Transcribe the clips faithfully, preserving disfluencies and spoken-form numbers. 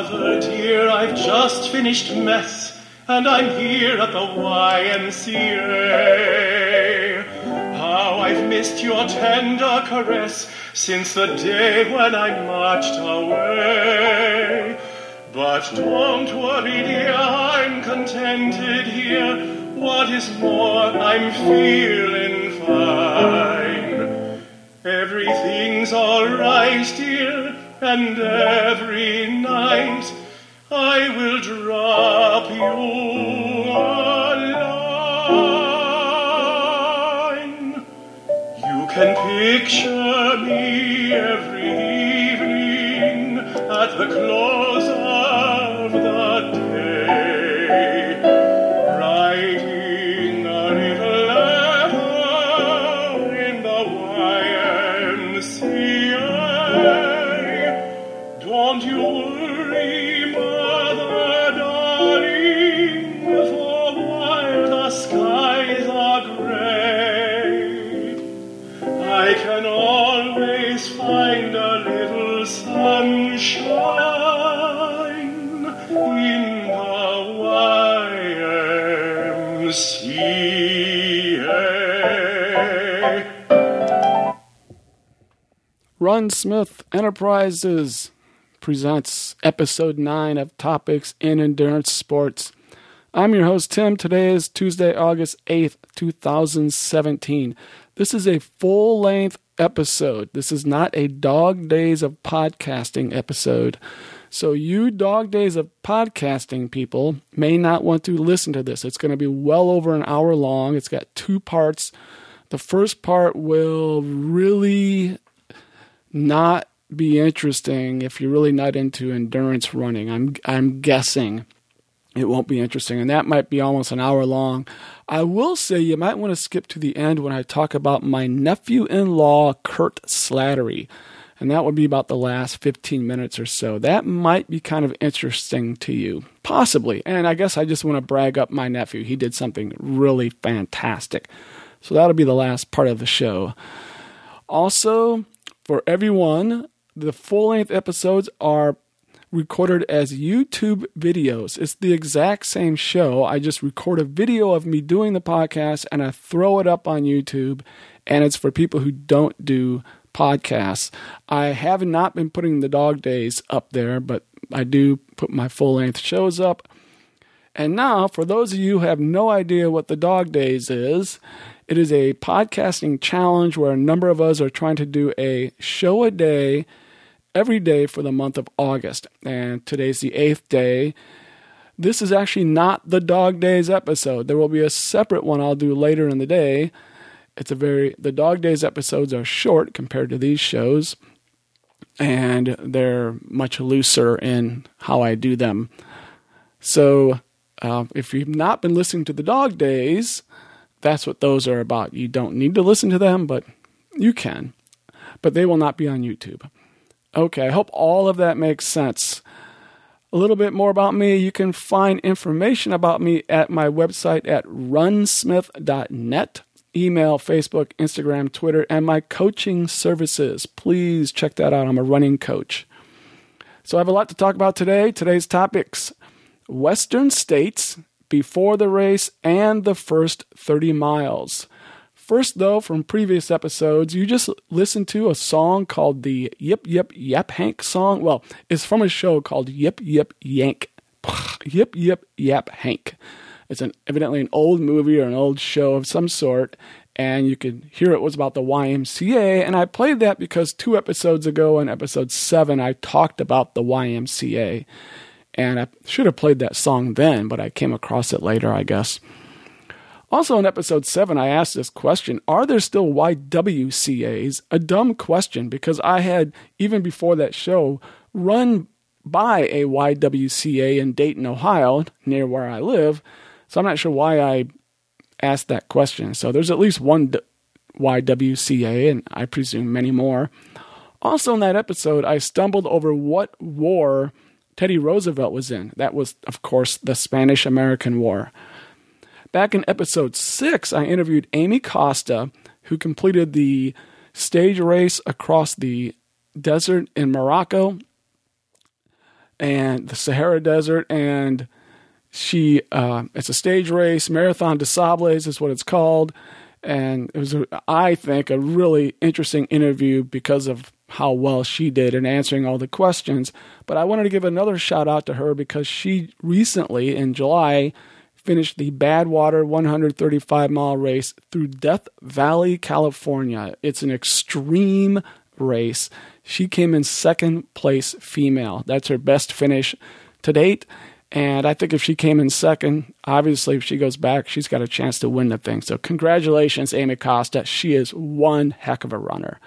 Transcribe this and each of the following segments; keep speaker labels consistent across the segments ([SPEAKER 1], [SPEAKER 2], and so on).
[SPEAKER 1] Mother dear, I've just finished mess, and I'm here at the Y M C A. How I've missed your tender caress since the day when I marched away. But don't worry, dear, I'm contented here. What is more, I'm feeling fine. Everything's all right, dear, and every night I will drop you a line. You can picture me every evening at the close of the day, writing a little letter in the Y M C A. Don't you worry, Mother darling, for while the skies are gray, I can always find a little sunshine in the Y M C A.
[SPEAKER 2] Ron Smith Enterprises presents episode nine of Topics in Endurance Sports. I'm your host, Tim. Today is Tuesday, August eighth, twenty seventeen. This is a full-length episode. This is not a Dog Days of Podcasting episode. So you Dog Days of Podcasting people may not want to listen to this. It's going to be well over an hour long. It's got two parts. The first part will really not be interesting if you're really not into endurance running. I'm I'm guessing it won't be interesting, and that might be almost an hour long. I will say you might want to skip to the end when I talk about my nephew-in-law, Kurt Slattery, and that would be about the last fifteen minutes or so. That might be kind of interesting to you, possibly, and I guess I just want to brag up my nephew. He did something really fantastic. So that'll be the last part of the show. Also, for everyone, the full-length episodes are recorded as YouTube videos. It's the exact same show. I just record a video of me doing the podcast and I throw it up on YouTube, and it's for people who don't do podcasts. I have not been putting the Dog Days up there, but I do put my full-length shows up. And now, for those of you who have no idea what the Dog Days is, it is a podcasting challenge where a number of us are trying to do a show a day every day for the month of August. And today's the eighth day. This is actually not the Dog Days episode. There will be a separate one I'll do later in the day. It's a very, the Dog Days episodes are short compared to these shows, and they're much looser in how I do them. So uh, if you've not been listening to the Dog Days, that's what those are about. You don't need to listen to them, but you can. But they will not be on YouTube. Okay, I hope all of that makes sense. A little bit more about me. You can find information about me at my website at run smith dot net. Email, Facebook, Instagram, Twitter, and my coaching services. Please check that out. I'm a running coach. So I have a lot to talk about today. Today's topics: Western states before the race and the first thirty miles. First, though, from previous episodes, you just listened to a song called the Yip Yip Yap Hank song. Well, it's from a show called Yip Yip Yank. Yip Yip Yap Hank. It's an evidently an old movie or an old show of some sort, and you could hear it was about the Y M C A, and I played that because two episodes ago in episode seven, I talked about the Y M C A, and I should have played that song then, but I came across it later, I guess. Also in episode seven, I asked this question: are there still Y W C As? A dumb question, because I had, even before that show, run by a Y W C A in Dayton, Ohio, near where I live. So I'm not sure why I asked that question. So there's at least one Y W C A, and I presume many more. Also in that episode, I stumbled over what war Teddy Roosevelt was in. That was, of course, the Spanish-American War. Back in episode six, I interviewed Amy Costa, who completed the stage race across the desert in Morocco. and the Sahara Desert, and she uh, it's a stage race, Marathon des Sables is what it's called, and it was, a, I think, a really interesting interview because of how well she did in answering all the questions. But I wanted to give another shout out to her because she recently, in July, finished the Badwater one hundred thirty-five mile race through Death Valley, California. It's an extreme race. She came in second place female. That's her best finish to date. And I think if she came in second, obviously if she goes back, she's got a chance to win the thing. So congratulations, Amy Costa. She is one heck of a runner.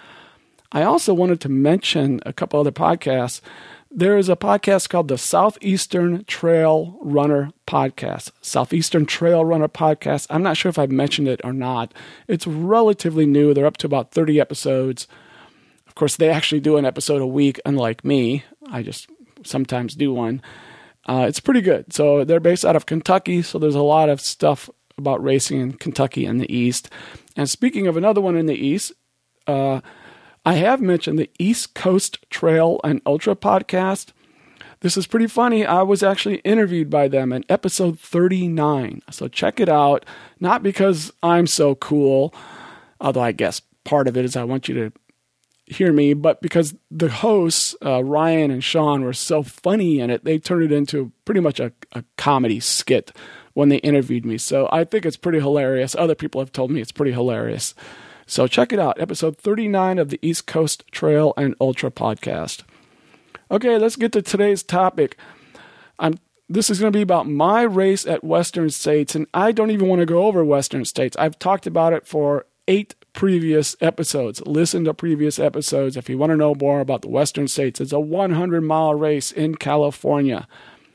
[SPEAKER 2] I also wanted to mention a couple other podcasts. There is a podcast called the Southeastern Trail Runner Podcast. Southeastern Trail Runner Podcast. I'm not sure if I've mentioned it or not. It's relatively new. They're up to about thirty episodes. Of course, they actually do an episode a week, unlike me. I just sometimes do one. Uh, it's pretty good. So they're based out of Kentucky, so there's a lot of stuff about racing in Kentucky in the East. And speaking of another one in the East, uh, I have mentioned the East Coast Trail and Ultra podcast. This is pretty funny. I was actually interviewed by them in episode thirty-nine. So check it out. Not because I'm so cool, although I guess part of it is I want you to hear me, but because the hosts, uh, Ryan and Sean, were so funny in it, they turned it into pretty much a, a comedy skit when they interviewed me. So I think it's pretty hilarious. Other people have told me it's pretty hilarious. So check it out, episode thirty-nine of the East Coast Trail and Ultra podcast. Okay, let's get to today's topic. I'm, this is going to be about my race at Western States, and I don't even want to go over Western States. I've talked about it for eight previous episodes. Listen to previous episodes if you want to know more about the Western States. It's a one hundred mile race in California.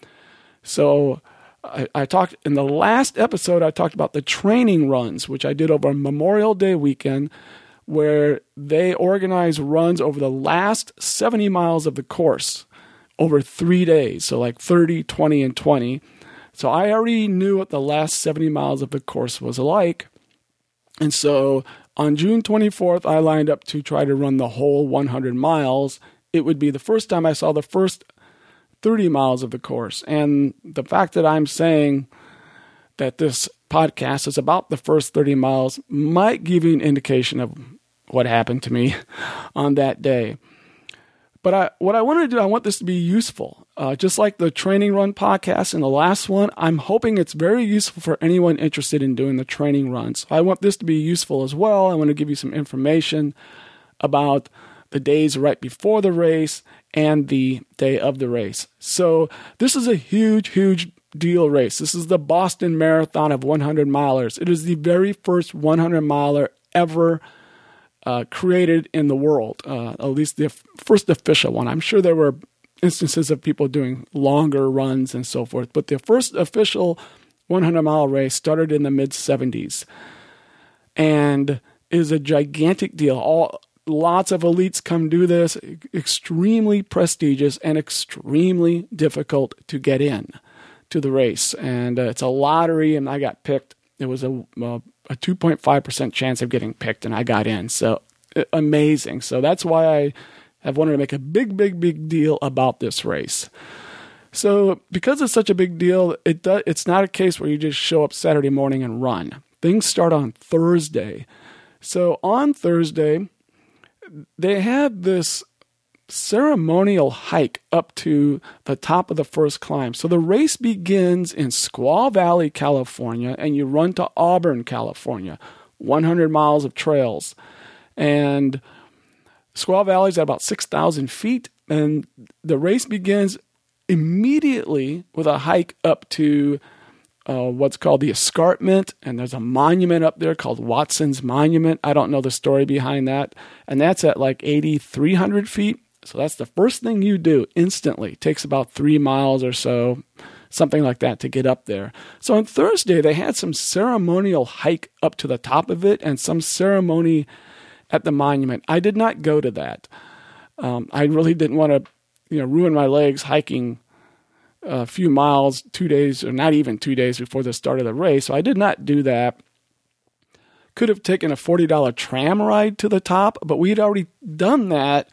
[SPEAKER 2] So I, I talked in the last episode, I talked about the training runs, which I did over Memorial Day weekend, where they organize runs over the last seventy miles of the course over three days. So like thirty, twenty, and twenty. So I already knew what the last seventy miles of the course was like. And so on June twenty-fourth, I lined up to try to run the whole one hundred miles. It would be the first time I saw the first thirty miles of the course. And the fact that I'm saying that this podcast is about the first thirty miles might give you an indication of what happened to me on that day. But I, what I want to do, I want this to be useful. Uh, just like the training run podcast and the last one, I'm hoping it's very useful for anyone interested in doing the training runs. I want this to be useful as well. I want to give you some information about the days right before the race and the day of the race. So this is a huge, huge deal race. This is the Boston Marathon of one hundred milers. It is the very first one hundred miler ever uh, created in the world, uh, at least the f- first official one. I'm sure there were instances of people doing longer runs and so forth, but the first official one hundred mile race started in the mid seventies and is a gigantic deal. All Lots of elites come do this, extremely prestigious and extremely difficult to get in to the race. And uh, it's a lottery, and I got picked. It was a, a, a two point five percent chance of getting picked, and I got in. So uh, amazing. So that's why I have wanted to make a big, big, big deal about this race. So because it's such a big deal, it do, it's not a case where you just show up Saturday morning and run. Things start on Thursday. So on Thursday, they had this ceremonial hike up to the top of the first climb. So the race begins in Squaw Valley, California, and you run to Auburn, California, one hundred miles of trails. And Squaw Valley is at about six thousand feet, and the race begins immediately with a hike up to Uh, what's called the escarpment, and there's a monument up there called Watson's Monument. I don't know the story behind that, and that's at like eighty-three hundred feet. So that's the first thing you do instantly. It takes about three miles or so, something like that, to get up there. So on Thursday, they had some ceremonial hike up to the top of it and some ceremony at the monument. I did not go to that. Um, I really didn't want to, you know, ruin my legs hiking a few miles, two days, or not even two days before the start of the race. So I did not do that. Could have taken a forty dollars tram ride to the top, but we'd already done that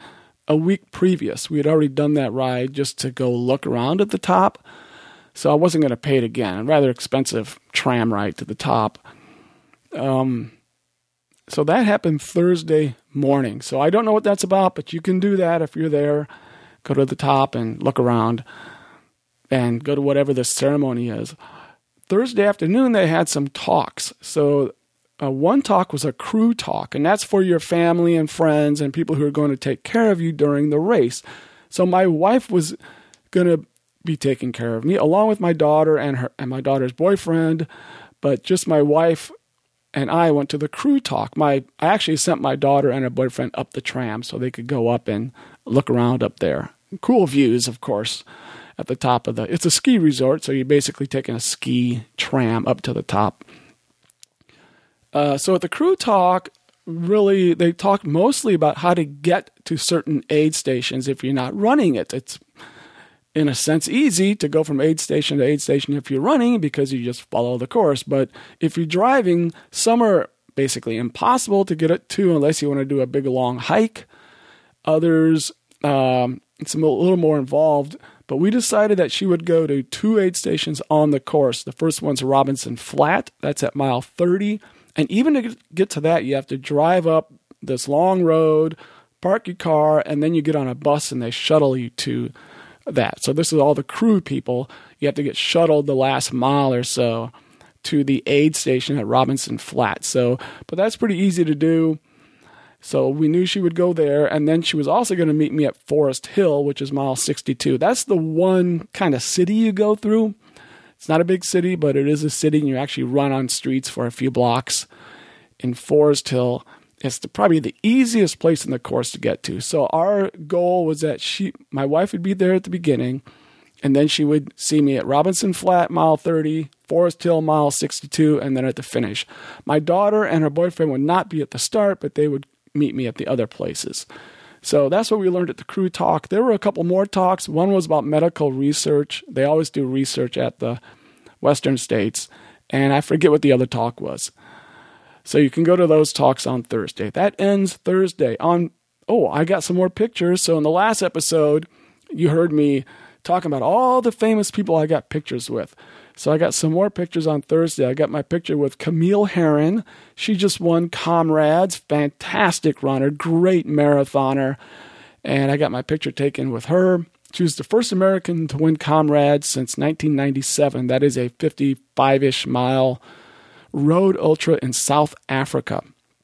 [SPEAKER 2] a week previous. We had already done that ride just to go look around at the top. So I wasn't going to pay it again. A rather expensive tram ride to the top. Um, so that happened Thursday morning. So I don't know what that's about, but you can do that if you're there. Go to the top and look around and go to whatever the ceremony is. Thursday afternoon, they had some talks. So uh, one talk was a crew talk, and that's for your family and friends and people who are going to take care of you during the race. So my wife was going to be taking care of me, along with my daughter and her and my daughter's boyfriend, but just my wife and I went to the crew talk. My I actually sent my daughter and her boyfriend up the tram so they could go up and look around up there. Cool views, of course, at the top of the... It's a ski resort, so you're basically taking a ski tram up to the top. Uh, so at the crew talk, really, they talked mostly about how to get to certain aid stations if you're not running it. It's, in a sense, easy to go from aid station to aid station if you're running because you just follow the course. But if you're driving, some are basically impossible to get it to unless you want to do a big, long hike. Others, um, it's a little more involved. But we decided that she would go to two aid stations on the course. The first one's Robinson Flat. That's at mile thirty. And even to get to that, you have to drive up this long road, park your car, and then you get on a bus and they shuttle you to that. So this is all the crew people. You have to get shuttled the last mile or so to the aid station at Robinson Flat. So, but that's pretty easy to do. So we knew she would go there, and then she was also going to meet me at Forest Hill, which is mile sixty-two. That's the one kind of city you go through. It's not a big city, but it is a city, and you actually run on streets for a few blocks in Forest Hill. It's the, probably the easiest place in the course to get to. So our goal was that she, my wife would be there at the beginning, and then she would see me at Robinson Flat, mile thirty, Forest Hill, mile sixty-two, and then at the finish. My daughter and her boyfriend would not be at the start, but they would meet me at the other places. So that's what we learned at the crew talk. There were a couple more talks. One was about medical research. They always do research at the Western states, and I forget what the other talk was. So you can go to those talks on Thursday. That ends Thursday. On oh, I got some more pictures. So in the last episode, you heard me talking about all the famous people I got pictures with. So I got some more pictures on Thursday. I got my picture with Camille Herron. She just won Comrades. Fantastic runner, great marathoner. And I got my picture taken with her. She was the first American to win Comrades since nineteen ninety-seven. That is a fifty-five-ish mile road ultra in South Africa.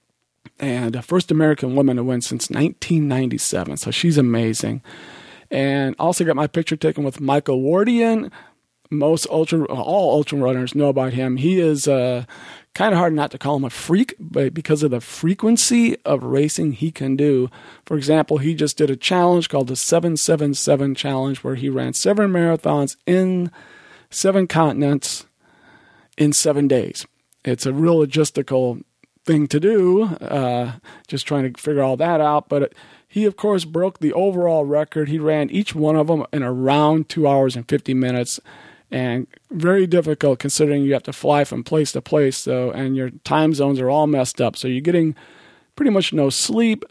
[SPEAKER 2] And the first American woman to win since nineteen ninety-seven. So she's amazing. And also got my picture taken with Michael Wardian. Most ultra, all ultra runners know about him. He is uh, kind of hard not to call him a freak, but because of the frequency of racing he can do. For example, he just did a challenge called the seven seven seven Challenge, where he ran seven marathons in seven continents in seven days. It's a real logistical thing to do, uh, just trying to figure all that out. But it, he, of course, broke the overall record. He ran each one of them in around two hours and fifty minutes. And very difficult considering you have to fly from place to place, so and your time zones are all messed up. So you're getting pretty much no sleep,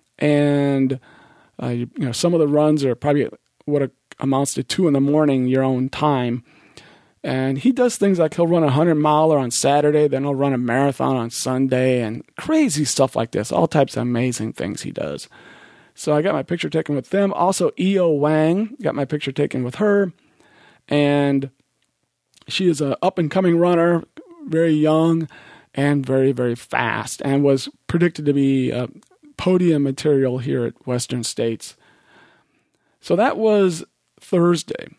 [SPEAKER 2] and uh, you, you know some of the runs are probably what amounts to two in the morning your own time. And he does things like he'll run a hundred miler on Saturday, then he'll run a marathon on Sunday, and crazy stuff like this. All types of amazing things he does. So I got my picture taken with them. Also, E O Wang, got my picture taken with her. And she is an up-and-coming runner, very young and very, very fast, and was predicted to be uh, podium material here at Western States. So that was Thursday.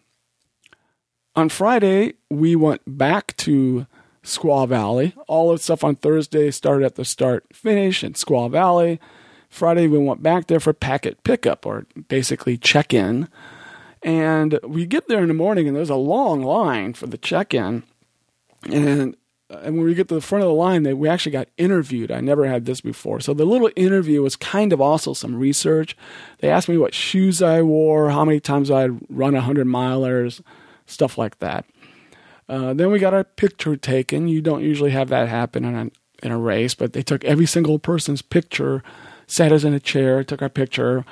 [SPEAKER 2] On Friday, we went back to Squaw Valley. All of the stuff on Thursday started at the start-finish in Squaw Valley. Friday, we went back there for packet pickup, or basically check-in. And we get there in the morning, and there's a long line for the check-in. And, and when we get to the front of the line, they, we actually got interviewed. I never had this before. So the little interview was kind of also some research. They asked me what shoes I wore, how many times I'd run one hundred milers, stuff like that. Uh, then we got our picture taken. You don't usually have that happen in a, in a race, but they took every single person's picture, sat us in a chair, took our picture.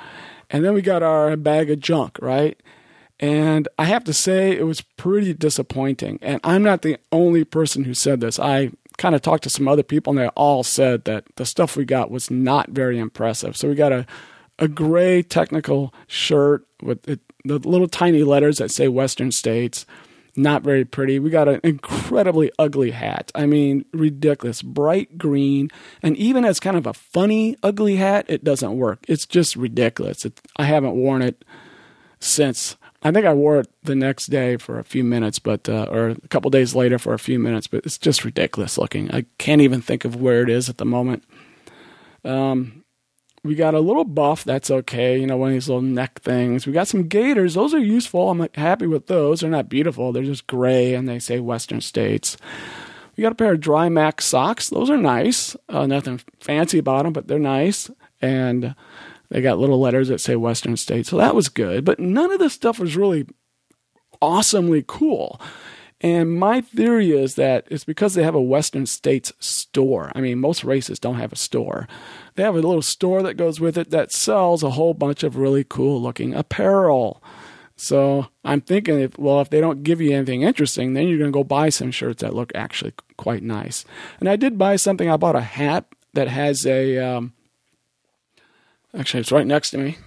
[SPEAKER 2] And then we got our bag of junk, right? And I have to say it was pretty disappointing. And I'm not the only person who said this. I kind of talked to some other people, and they all said that the stuff we got was not very impressive. So we got a, a gray technical shirt with it, the little tiny letters that say Western States. Not very pretty. We got an incredibly ugly hat. I mean, ridiculous. Bright green. And even as kind of a funny, ugly hat, it doesn't work. It's just ridiculous. It, I haven't worn it since. I think I wore it the next day for a few minutes, but uh, or a couple days later for a few minutes, but it's just ridiculous looking. I can't even think of where it is at the moment. Um, we got a little buff. That's okay. You know, one of these little neck things. We got some gaiters. Those are useful. I'm happy with those. They're not beautiful. They're just gray, and they say Western States. We got a pair of Dry Max socks. Those are nice. Uh, nothing fancy about them, but they're nice. And they got little letters that say Western States. So that was good. But none of this stuff was really awesomely cool. And my theory is that it's because they have a Western States store. I mean, most races don't have a store. They have a little store that goes with it that sells a whole bunch of really cool looking apparel. So I'm thinking, if, well, if they don't give you anything interesting, then you're going to go buy some shirts that look actually quite nice. And I did buy something. I bought a hat that has a, um, actually it's right next to me.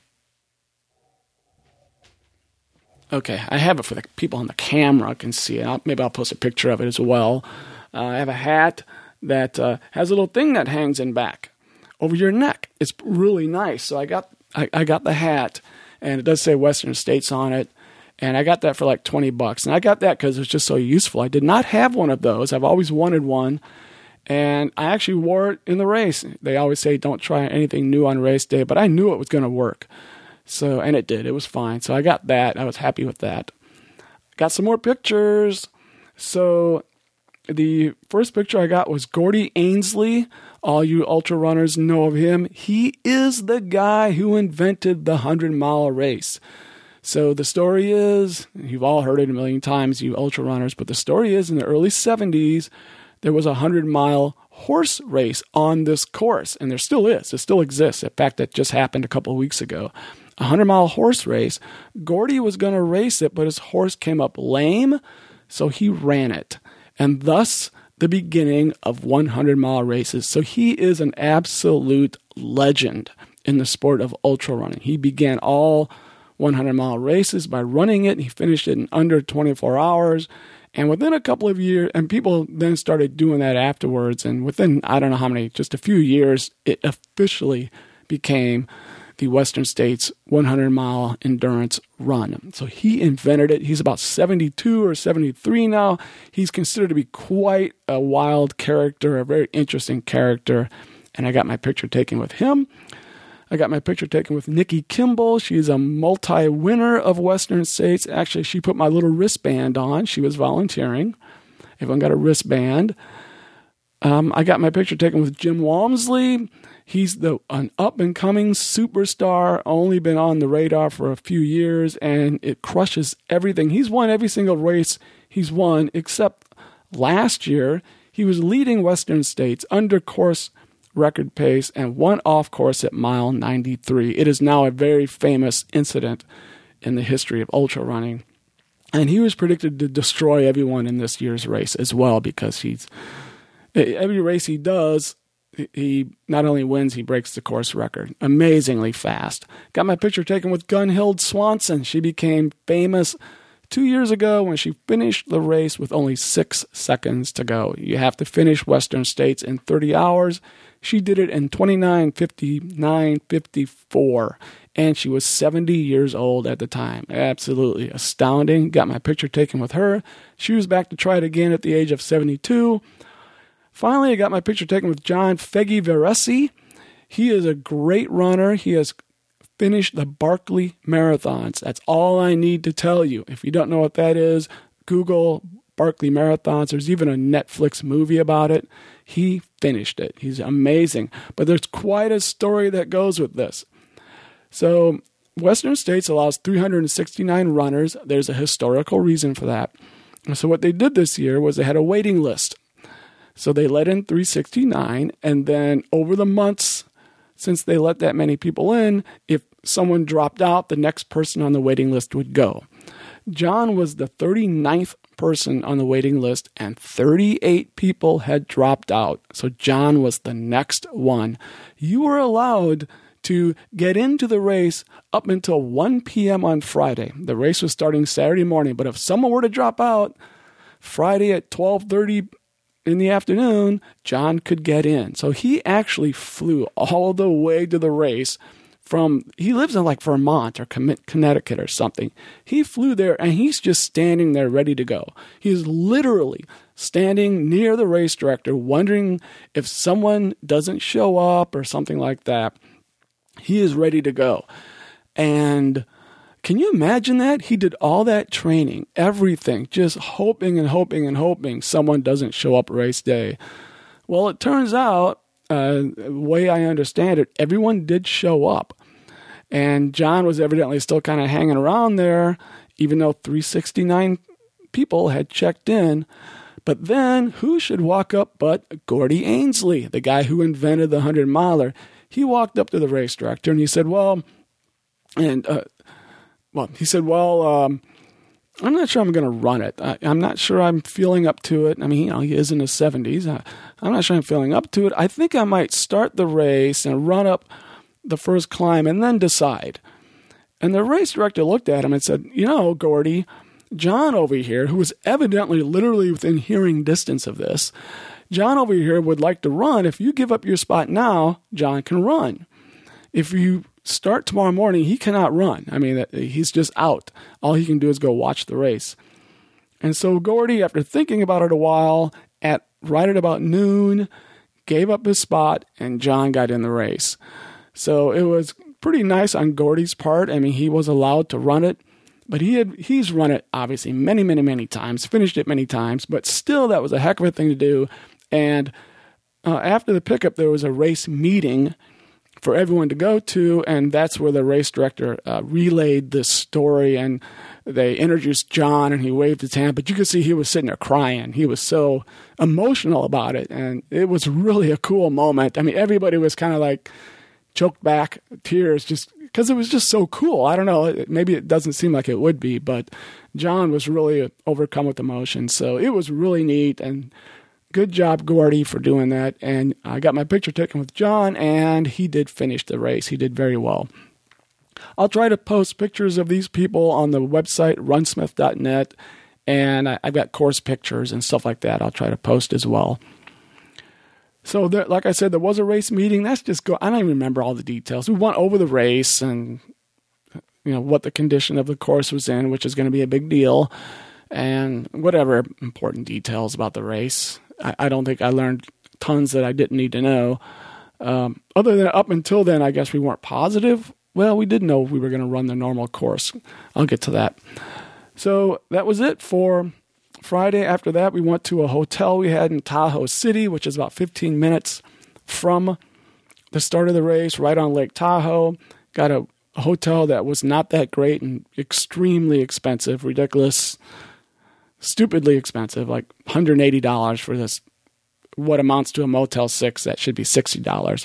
[SPEAKER 2] Okay, I have it for the people on the camera can see it. I'll, maybe I'll post a picture of it as well. Uh, I have a hat that uh, has a little thing that hangs in back over your neck. It's really nice. So I got I, I got the hat, and it does say Western States on it, and I got that for like twenty bucks. And I got that because it was just so useful. I did not have one of those. I've always wanted one, and I actually wore it in the race. They always say don't try anything new on race day, but I knew it was going to work. So, and it did. It was fine. So I got that. I was happy with that. Got some more pictures. So the first picture I got was Gordy Ainsleigh. All you ultra runners know of him. He is the guy who invented the hundred-mile race. So the story is, you've all heard it a million times, you ultra runners, but the story is in the early seventies, there was a hundred-mile horse race on this course, and there still is. It still exists. In fact, that just happened a couple of weeks ago. A hundred-mile horse race. Gordy was going to race it, but his horse came up lame, so he ran it. And thus, the beginning of hundred-mile races. So he is an absolute legend in the sport of ultra running. He began all hundred-mile races by running it. He finished it in under twenty-four hours. And within a couple of years, and people then started doing that afterwards, and within, I don't know how many, just a few years, it officially became the Western States hundred-mile endurance run. So he invented it. He's about seventy-two or seventy-three now. He's considered to be quite a wild character, a very interesting character. And I got my picture taken with him. I got my picture taken with Nikki Kimball. She's a multi-winner of Western States. Actually, she put my little wristband on. She was volunteering. Everyone got a wristband. Um, I got my picture taken with Jim Walmsley. He's the an up-and-coming superstar, only been on the radar for a few years, and it crushes everything. He's won every single race he's won, except last year he was leading Western States under course record pace and one off course at mile ninety-three. It is now a very famous incident in the history of ultra running. And he was predicted to destroy everyone in this year's race as well, because he's every race he does, he not only wins, he breaks the course record. Amazingly fast. Got my picture taken with Gunhild Swanson. She became famous two years ago when she finished the race with only six seconds to go. You have to finish Western States in thirty hours. She did it in twenty-nine fifty-nine fifty-four, and she was seventy years old at the time. Absolutely astounding. Got my picture taken with her. She was back to try it again at the age of seventy-two. Finally, I got my picture taken with John Feggy Veresi. He is a great runner. He has finished the Barkley Marathons. That's all I need to tell you. If you don't know what that is, Google Barkley Marathons. There's even a Netflix movie about it. He finished it. He's amazing. But there's quite a story that goes with this. So Western States allows three hundred sixty-nine runners. There's a historical reason for that. So what they did this year was they had a waiting list. So they let in three hundred sixty-nine, and then over the months, since they let that many people in, if someone dropped out, the next person on the waiting list would go. John was the thirty-ninth person on the waiting list, and thirty-eight people had dropped out. So John was the next one. You were allowed to get into the race up until one p.m. on Friday. The race was starting Saturday morning, but if someone were to drop out Friday at twelve thirty in the afternoon, John could get in. So he actually flew all the way to the race from, he lives in like Vermont or Connecticut or something. He flew there and he's just standing there ready to go. He's literally standing near the race director, wondering if someone doesn't show up or something like that. He is ready to go. And can you imagine that? He did all that training, everything, just hoping and hoping and hoping someone doesn't show up race day. Well, it turns out, uh, the way I understand it, everyone did show up. And John was evidently still kind of hanging around there, even though three hundred sixty-nine people had checked in. But then, who should walk up but Gordy Ainsleigh, the guy who invented the hundred miler. He walked up to the race director and he said, well, and, uh, well, he said, well, um, I'm not sure I'm going to run it. I, I'm not sure I'm feeling up to it. I mean, you know, he is in his seventies. I, I'm not sure I'm feeling up to it. I think I might start the race and run up the first climb and then decide. And the race director looked at him and said, you know, Gordy, John over here, who was evidently literally within hearing distance of this, John over here would like to run. If you give up your spot now, John can run. If you start tomorrow morning, he cannot run. I mean, he's just out. All he can do is go watch the race. And so Gordy, after thinking about it a while, at right at about noon, gave up his spot, and John got in the race. So it was pretty nice on Gordy's part. I mean, he was allowed to run it, but he had he's run it, obviously, many, many, many times, finished it many times, but still, that was a heck of a thing to do. And uh, after the pickup, there was a race meeting for everyone to go to, and that's where the race director uh, relayed this story, and they introduced John, and he waved his hand, but you could see he was sitting there crying. He was so emotional about it, and it was really a cool moment. I mean, everybody was kind of like choked back, tears, just because it was just so cool. I don't know, maybe it doesn't seem like it would be, but John was really overcome with emotion, so it was really neat, and good job, Gordy, for doing that. And I got my picture taken with John, and he did finish the race. He did very well. I'll try to post pictures of these people on the website, runsmith dot net, and I, I've got course pictures and stuff like that I'll try to post as well. So, there, like I said, there was a race meeting. That's just go. I don't even remember all the details. We went over the race and, you know, what the condition of the course was in, which is going to be a big deal, and whatever important details about the race. I, I don't think I learned tons that I didn't need to know. Um, other than up until then, I guess we weren't positive. Well, we did know we were going to run the normal course. I'll get to that. So that was it for Friday. After that, we went to a hotel we had in Tahoe City, which is about fifteen minutes from the start of the race, right on Lake Tahoe. Got a, a hotel that was not that great and extremely expensive, ridiculous, stupidly expensive, like one hundred eighty dollars for this, what amounts to a Motel six that should be sixty dollars.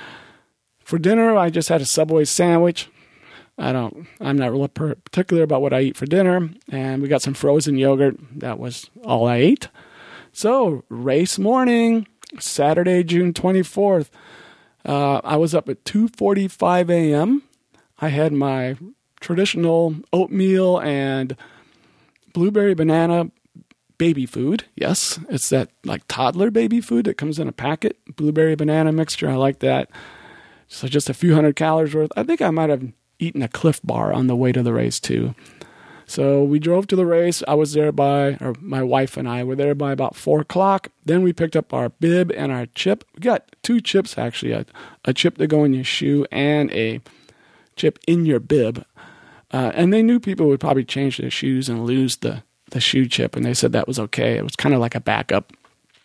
[SPEAKER 2] For dinner, I just had a Subway sandwich. I don't, I'm not really particular about what I eat for dinner. And we got some frozen yogurt. That was all I ate. So, race morning, Saturday, June twenty-fourth. Uh, I was up at two forty-five a.m. I had my traditional oatmeal and blueberry banana baby food. Yes, it's that like toddler baby food that comes in a packet. Blueberry banana mixture. I like that. So just a few hundred calories worth. I think I might have eaten a Cliff Bar on the way to the race too. So we drove to the race. I was there by, or my wife and I were there by about four o'clock. Then we picked up our bib and our chip. We got two chips actually, a, a chip to go in your shoe and a chip in your bib. Uh, and they knew people would probably change their shoes and lose the, the shoe chip. And they said that was okay. It was kind of like a backup.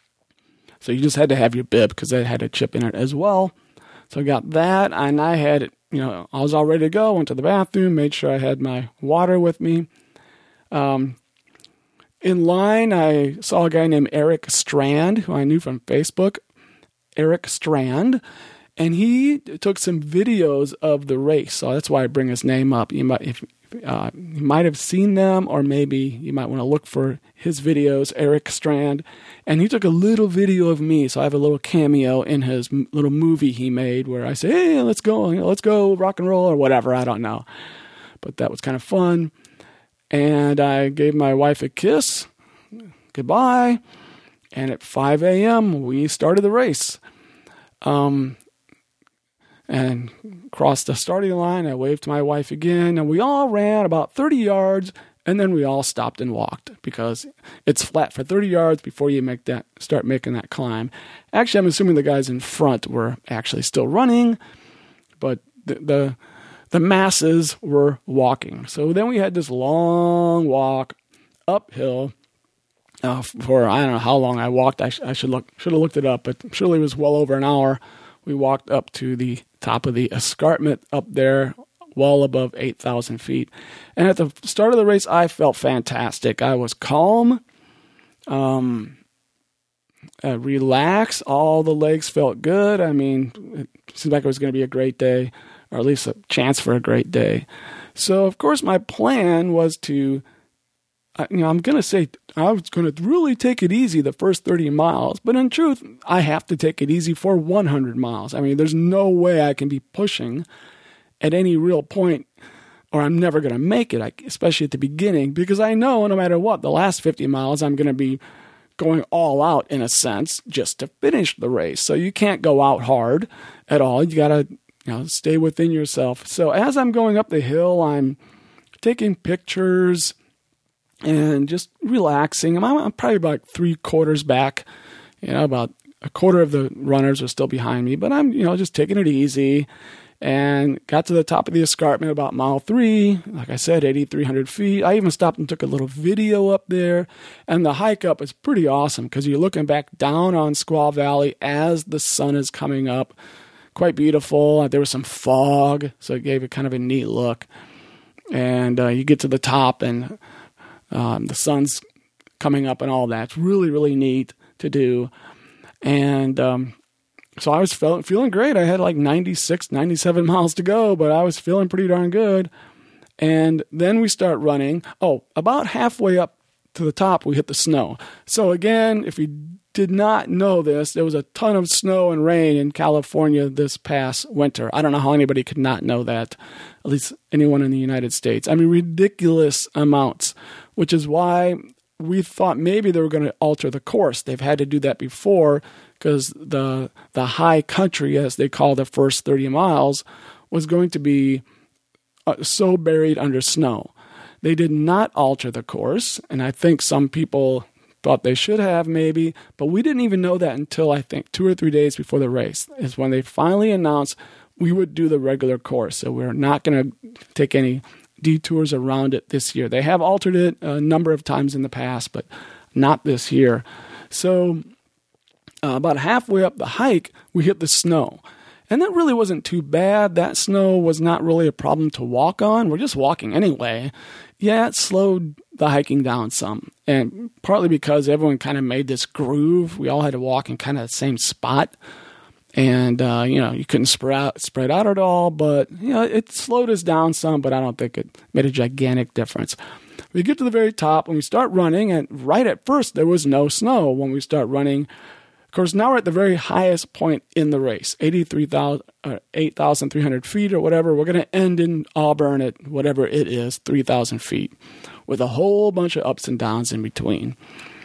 [SPEAKER 2] So you just had to have your bib because it had a chip in it as well. So I got that, and I had, you know, I was all ready to go, went to the bathroom, made sure I had my water with me. Um, in line, I saw a guy named Eric Strand, who I knew from Facebook, Eric Strand, And he took some videos of the race. So that's why I bring his name up. You might, if, uh, you might have seen them, or maybe you might want to look for his videos, Eric Strand. And he took a little video of me. So I have a little cameo in his m- little movie he made where I say, hey, let's go, you know, let's go rock and roll or whatever. I don't know. But that was kind of fun. And I gave my wife a kiss. Goodbye. And at five a.m., we started the race. Um, and crossed the starting line. I waved to my wife again, and we all ran about thirty yards, and then we all stopped and walked because it's flat for thirty yards before you make that start making that climb. Actually, I'm assuming the guys in front were actually still running, but the the, the masses were walking. So then we had this long walk uphill. Uh, for I don't know how long I walked. I, sh- I should look should have looked it up, but surely it was well over an hour. We walked up to the top of the escarpment up there, well above eight thousand feet. And at the start of the race, I felt fantastic. I was calm, um, uh, relaxed. All the legs felt good. I mean, it seemed like it was going to be a great day, or at least a chance for a great day. So, of course, my plan was to You know, I'm going to say I was going to really take it easy the first thirty miles, but in truth, I have to take it easy for one hundred miles. I mean, there's no way I can be pushing at any real point, or I'm never going to make it, especially at the beginning, because I know no matter what, the last fifty miles, I'm going to be going all out in a sense just to finish the race. So you can't go out hard at all. You got to, you know, stay within yourself. So as I'm going up the hill, I'm taking pictures and just relaxing. I'm, I'm probably about three quarters back. You know, about a quarter of the runners are still behind me, but I'm, you know, just taking it easy. And got to the top of the escarpment about mile three. Like I said, eighty-three hundred feet. I even stopped and took a little video up there. And the hike up is pretty awesome because you're looking back down on Squaw Valley as the sun is coming up. Quite beautiful. There was some fog, so it gave it kind of a neat look. And uh, you get to the top and Um, the sun's coming up and all that. It's really, really neat to do. And um, so I was feel- feeling great. I had like ninety-six, ninety-seven miles to go, but I was feeling pretty darn good. And then we start running. Oh, about halfway up to the top, we hit the snow. So again, if you did not know this, there was a ton of snow and rain in California this past winter. I don't know how anybody could not know that, at least anyone in the United States. I mean, ridiculous amounts, which is why we thought maybe they were going to alter the course. They've had to do that before because the the high country, as they call the first thirty miles, was going to be uh, so buried under snow. They did not alter the course, and I think some people thought they should have maybe, but we didn't even know that until I think two or three days before the race is when they finally announced we would do the regular course. So we're not going to take any detours around it this year. They have altered it a number of times in the past, but not this year. So uh, about halfway up the hike, we hit the snow. And that really wasn't too bad. That snow was not really a problem to walk on. We're just walking anyway. Yeah, it slowed the hiking down some. And partly because everyone kind of made this groove. We all had to walk in kind of the same spot. And, uh, you know, you couldn't spread out, spread out at all. But, you know, it slowed us down some, but I don't think it made a gigantic difference. We get to the very top and we start running. And right at first, there was no snow when we start running. Of course, now we're at the very highest point in the race, eighty-three thousand, uh, eight thousand three hundred feet or whatever. We're going to end in Auburn at whatever it is, three thousand feet, with a whole bunch of ups and downs in between.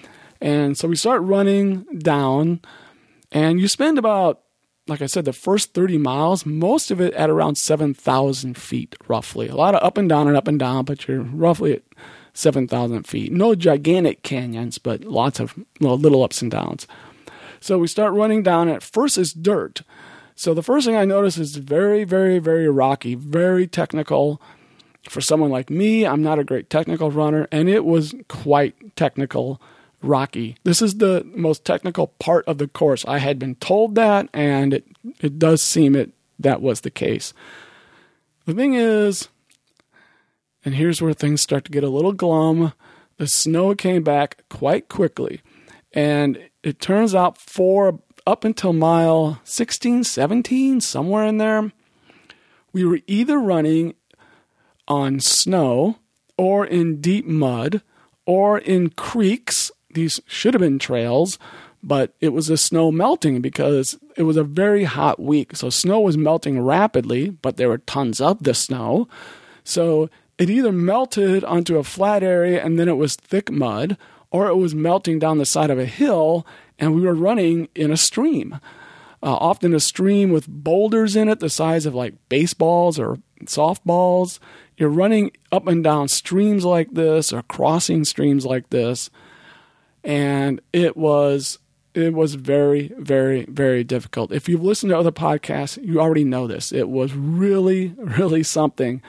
[SPEAKER 2] And so we start running down, and you spend about, like I said, the first thirty miles, most of it at around seven thousand feet, roughly. A lot of up and down and up and down, but you're roughly at seven thousand feet. No gigantic canyons, but lots of well, little ups and downs. So we start running down, and at first it's dirt. So the first thing I notice is very, very, very rocky, very technical. For someone like me, I'm not a great technical runner, and it was quite technical, rocky. This is the most technical part of the course. I had been told that, and it, it does seem it that was the case. The thing is, and here's where things start to get a little glum, the snow came back quite quickly. And it turns out for up until mile sixteen, seventeen, somewhere in there, we were either running on snow or in deep mud or in creeks. These should have been trails, but it was the snow melting because it was a very hot week. So snow was melting rapidly, but there were tons of the snow. So it either melted onto a flat area and then it was thick mud, or it was melting down the side of a hill and we were running in a stream. Uh, often a stream with boulders in it the size of like baseballs or softballs. You're running up and down streams like this or crossing streams like this. And it was it was very, very, very difficult. If you've listened to other podcasts, you already know this. It was really, really something.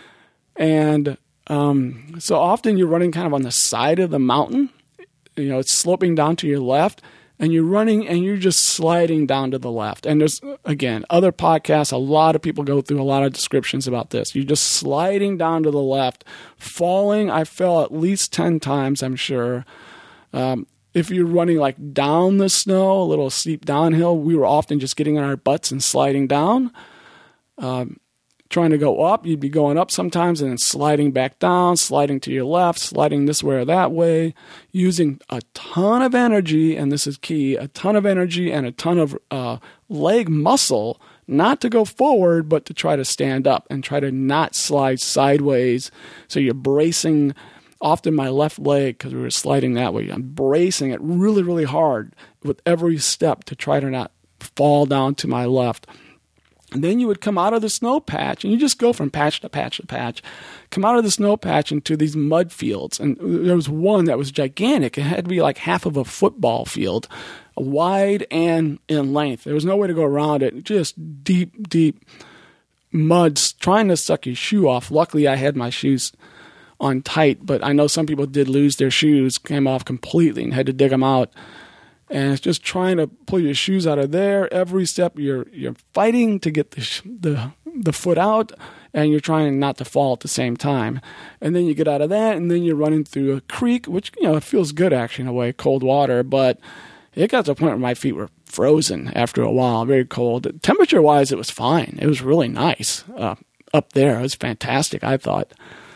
[SPEAKER 2] And um, so often you're running kind of on the side of the mountain. You know, it's sloping down to your left. And you're running and you're just sliding down to the left. And there's, again, other podcasts, a lot of people go through a lot of descriptions about this. You're just sliding down to the left, falling. I fell at least ten times, I'm sure. Um, if you're running like down the snow, a little steep downhill, we were often just getting on our butts and sliding down. Um, trying to go up, you'd be going up sometimes and then sliding back down, sliding to your left, sliding this way or that way, using a ton of energy, and this is key, a ton of energy and a ton of uh, leg muscle, not to go forward, but to try to stand up and try to not slide sideways. So you're bracing, often my left leg, because we were sliding that way, I'm bracing it really, really hard with every step to try to not fall down to my left. And then you would come out of the snow patch, and you just go from patch to patch to patch, come out of the snow patch into these mud fields. And there was one that was gigantic. It had to be like half of a football field, wide and in length. There was no way to go around it. Just deep, deep mud, trying to suck your shoe off. Luckily, I had my shoes on tight, but I know some people did lose their shoes, came off completely, and had to dig them out. And it's just trying to pull your shoes out of there. Every step you're you're fighting to get the sh- the the foot out, and you're trying not to fall at the same time. And then you get out of that, and then you're running through a creek, which, you know, it feels good actually in a way, cold water. But it got to a point where my feet were frozen after a while, very cold. Temperature-wise, it was fine. It was really nice uh, up there. It was fantastic, I thought.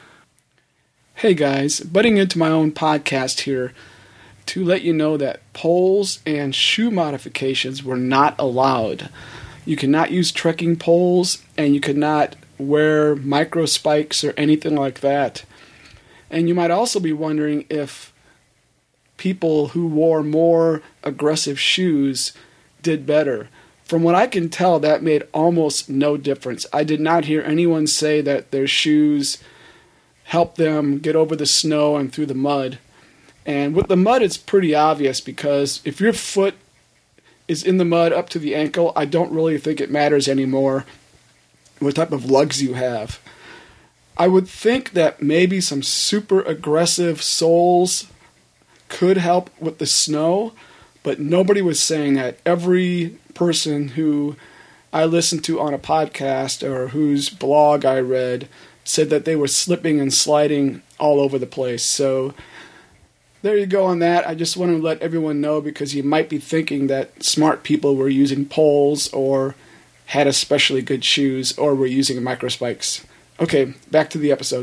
[SPEAKER 2] Hey guys, butting into my own podcast here, to let you know that poles and shoe modifications were not allowed. You cannot use trekking poles, and you could not wear micro spikes or anything like that. And you might also be wondering if people who wore more aggressive shoes did better. From what I can tell, that made almost no difference. I did not hear anyone say that their shoes helped them get over the snow and through the mud. And with the mud, it's pretty obvious, because if your foot is in the mud up to the ankle, I don't really think it matters anymore what type of lugs you have. I would think that maybe some super aggressive soles could help with the snow, but nobody was saying that. Every person who I listened to on a podcast or whose blog I read said that they were slipping and sliding all over the place. So there you go on that. I just want to let everyone know, because you might be thinking that smart people were using poles or had especially good shoes or were using micro spikes. Okay, back to the episode.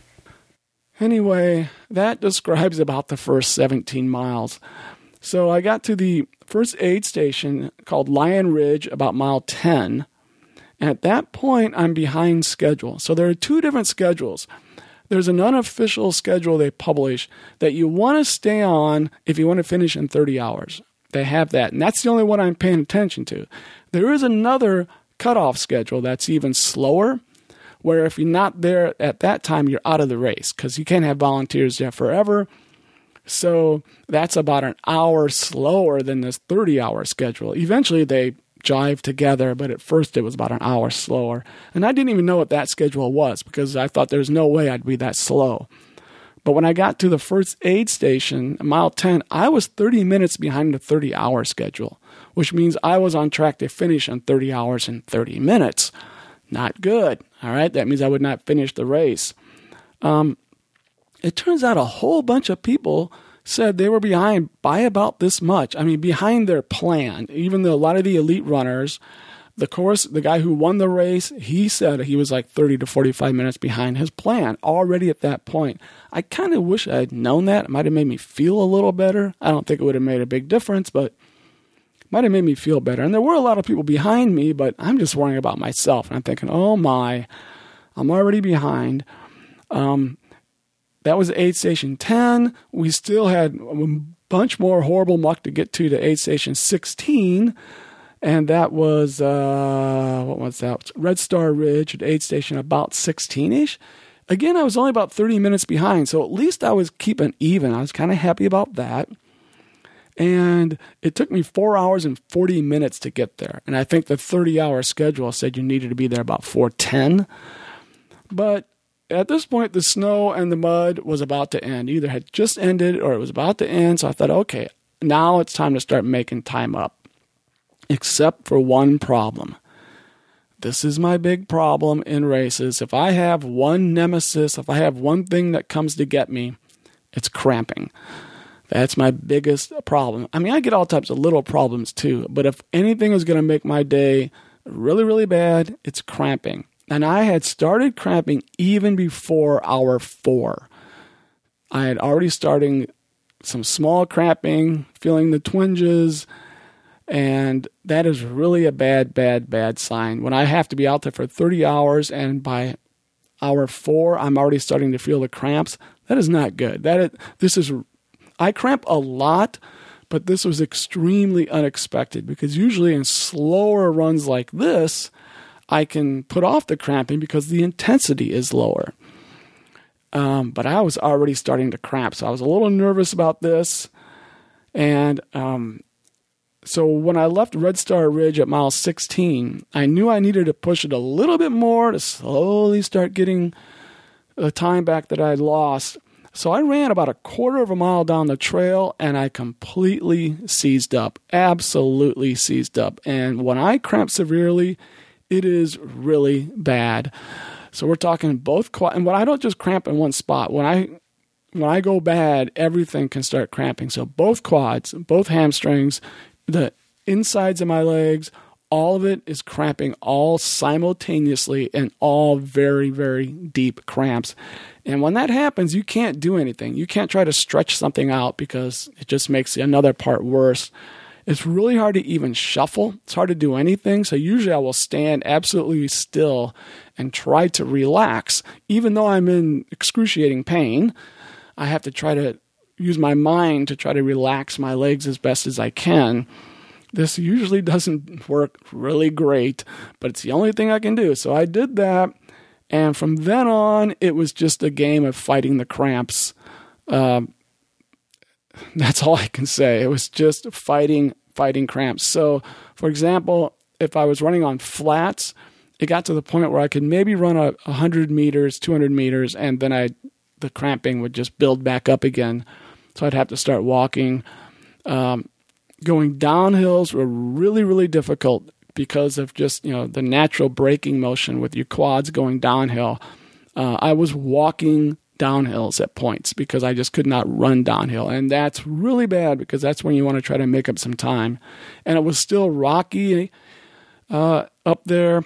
[SPEAKER 2] Anyway, that describes about the first seventeen miles. So I got to the first aid station called Lion Ridge about mile ten. And at that point, I'm behind schedule. So there are two different schedules. There's an unofficial schedule they publish that you want to stay on if you want to finish in thirty hours. They have that, and that's the only one I'm paying attention to. There is another cutoff schedule that's even slower, where if you're not there at that time, you're out of the race, because you can't have volunteers there forever. So that's about an hour slower than this thirty-hour schedule. Eventually, they jive together, but at first it was about an hour slower. And I didn't even know what that schedule was, because I thought there's no way I'd be that slow. But when I got to the first aid station, mile ten, I was thirty minutes behind the thirty-hour schedule, which means I was on track to finish in thirty hours and thirty minutes. Not good, all right? That means I would not finish the race. Um, it turns out a whole bunch of people said they were behind by about this much. I mean, behind their plan. Even though a lot of the elite runners, the course, the guy who won the race, he said he was like thirty to forty-five minutes behind his plan already at that point. I kind of wish I had known that. It might have made me feel a little better. I don't think it would have made a big difference, but it might have made me feel better. And there were a lot of people behind me, but I'm just worrying about myself. And I'm thinking, oh my, I'm already behind. Um, that was aid station ten. We still had a bunch more horrible muck to get to to aid station sixteen. And that was, uh, what was that? Red Star Ridge at aid station about sixteen-ish. Again, I was only about thirty minutes behind, so at least I was keeping even. I was kind of happy about that. And it took me four hours and forty minutes to get there. And I think the thirty-hour schedule said you needed to be there about four ten. But at this point, the snow and the mud was about to end. Either had just ended or it was about to end. So I thought, okay, now it's time to start making time up. Except for one problem. This is my big problem in races. If I have one nemesis, if I have one thing that comes to get me, it's cramping. That's my biggest problem. I mean, I get all types of little problems too, but if anything is going to make my day really, really bad, it's cramping. And I had started cramping even before hour four. I had already starting some small cramping, feeling the twinges, and that is really a bad, bad, bad sign. When I have to be out there for thirty hours and by hour four, I'm already starting to feel the cramps, that is not good. That is, this is, I cramp a lot, but this was extremely unexpected because usually in slower runs like this, I can put off the cramping because the intensity is lower. Um, but I was already starting to cramp, so I was a little nervous about this. And um, so when I left Red Star Ridge at mile sixteen, I knew I needed to push it a little bit more to slowly start getting the time back that I'd lost. So I ran about a quarter of a mile down the trail, and I completely seized up, absolutely seized up. And when I cramp severely, it is really bad. So we're talking both quad, and when I don't just cramp in one spot, when I when I go bad, everything can start cramping. So both quads, both hamstrings, the insides of my legs, all of it is cramping all simultaneously and all very, very deep cramps. And when that happens, you can't do anything. You can't try to stretch something out because it just makes another part worse. It's really hard to even shuffle. It's hard to do anything. So usually I will stand absolutely still and try to relax. Even though I'm in excruciating pain, I have to try to use my mind to try to relax my legs as best as I can. This usually doesn't work really great, but it's the only thing I can do. So I did that. And from then on, it was just a game of fighting the cramps. Um, That's all I can say. It was just fighting, fighting cramps. So, for example, if I was running on flats, it got to the point where I could maybe run a one hundred meters, two hundred meters, and then I, the cramping would just build back up again. So I'd have to start walking. Um, going downhills were really, really difficult because of just, you know, the natural braking motion with your quads going downhill. Uh, I was walking downhills at points because I just could not run downhill. And that's really bad because that's when you want to try to make up some time. And it was still rocky uh, up there.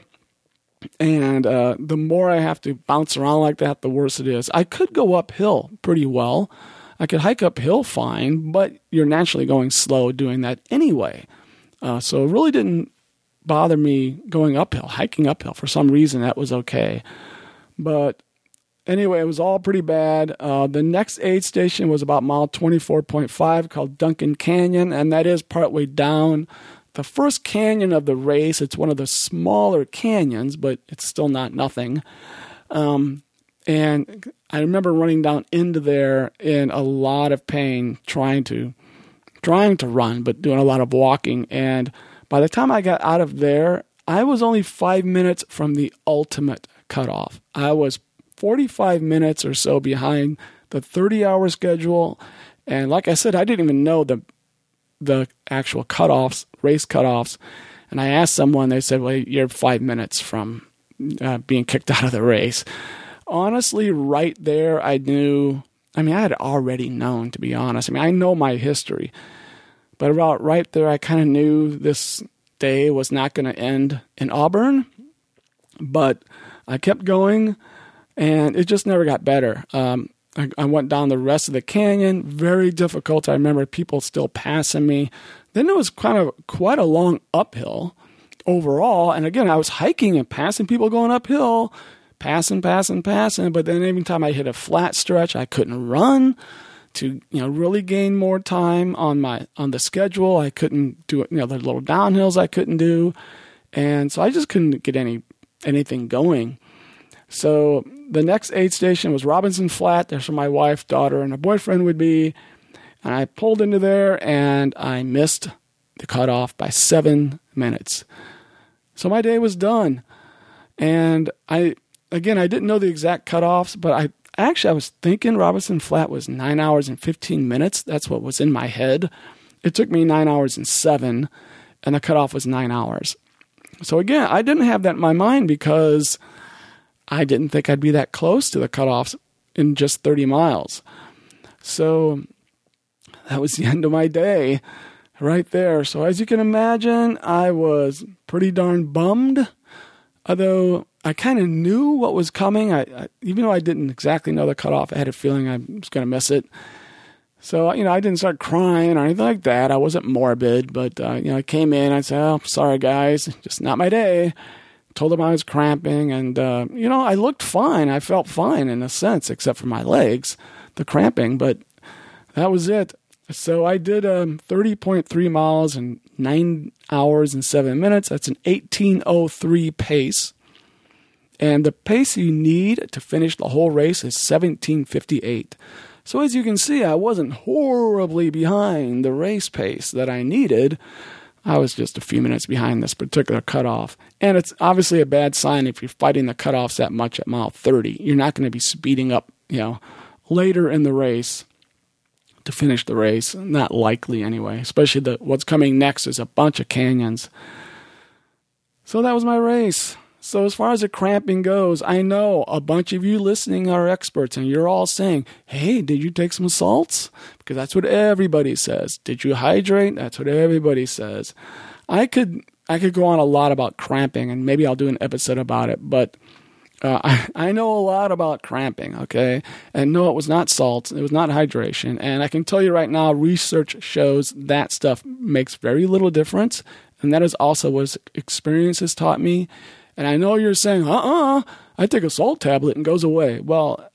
[SPEAKER 2] And uh, the more I have to bounce around like that, the worse it is. I could go uphill pretty well. I could hike uphill fine, but you're naturally going slow doing that anyway. Uh, so it really didn't bother me going uphill, hiking uphill. For some reason, that was okay. But anyway, it was all pretty bad. Uh, the next aid station was about mile twenty-four point five called Duncan Canyon, and that is partway down the first canyon of the race. It's one of the smaller canyons, but it's still not nothing. Um, and I remember running down into there in a lot of pain, trying to trying to run, but doing a lot of walking. And by the time I got out of there, I was only five minutes from the ultimate cutoff. I was forty-five minutes or so behind the thirty-hour schedule. And like I said, I didn't even know the the actual cutoffs, race cutoffs. And I asked someone, they said, well, you're five minutes from uh, being kicked out of the race. Honestly, right there, I knew I mean, I had already known, to be honest. I mean, I know my history. But about right there, I kind of knew this day was not going to end in Auburn. But I kept going, and it just never got better. Um, I, I went down the rest of the canyon, very difficult. I remember people still passing me. Then it was kind of quite a long uphill overall. And again, I was hiking and passing people going uphill, passing, passing, passing. But then every time I hit a flat stretch, I couldn't run to, you know, really gain more time on my on the schedule. I couldn't do it, you know, the little downhills I couldn't do. And so I just couldn't get any anything going. So the next aid station was Robinson Flat. That's where my wife, daughter, and a boyfriend would be. And I pulled into there, and I missed the cutoff by seven minutes. So my day was done. And I, again, I didn't know the exact cutoffs, but I actually I was thinking Robinson Flat was nine hours and fifteen minutes. That's what was in my head. It took me nine hours and seven, and the cutoff was nine hours. So again, I didn't have that in my mind because I didn't think I'd be that close to the cutoffs in just thirty miles. So that was the end of my day right there. So as you can imagine, I was pretty darn bummed, although I kind of knew what was coming. I, I even though I didn't exactly know the cutoff, I had a feeling I was going to miss it. So, you know, I didn't start crying or anything like that. I wasn't morbid, but, uh, you know, I came in, I said, oh, sorry, guys, just not my day. Told them I was cramping, and, uh, you know, I looked fine. I felt fine in a sense, except for my legs, the cramping, but that was it. So I did um, thirty point three miles in nine hours and seven minutes. That's an eighteen oh three pace. And the pace you need to finish the whole race is seventeen fifty-eight. So as you can see, I wasn't horribly behind the race pace that I needed. I was just a few minutes behind this particular cutoff. And it's obviously a bad sign if you're fighting the cutoffs that much at mile thirty. You're not going to be speeding up, you know, later in the race to finish the race. Not likely anyway, especially the what's coming next is a bunch of canyons. So that was my race. So as far as the cramping goes, I know a bunch of you listening are experts, and you're all saying, hey, did you take some salts? Because that's what everybody says. Did you hydrate? That's what everybody says. I could I could go on a lot about cramping, and maybe I'll do an episode about it, but uh, I, I know a lot about cramping, okay? And no, it was not salts. It was not hydration. And I can tell you right now, research shows that stuff makes very little difference, and that is also what experience has taught me. And I know you're saying, uh-uh, I take a salt tablet and it goes away. Well,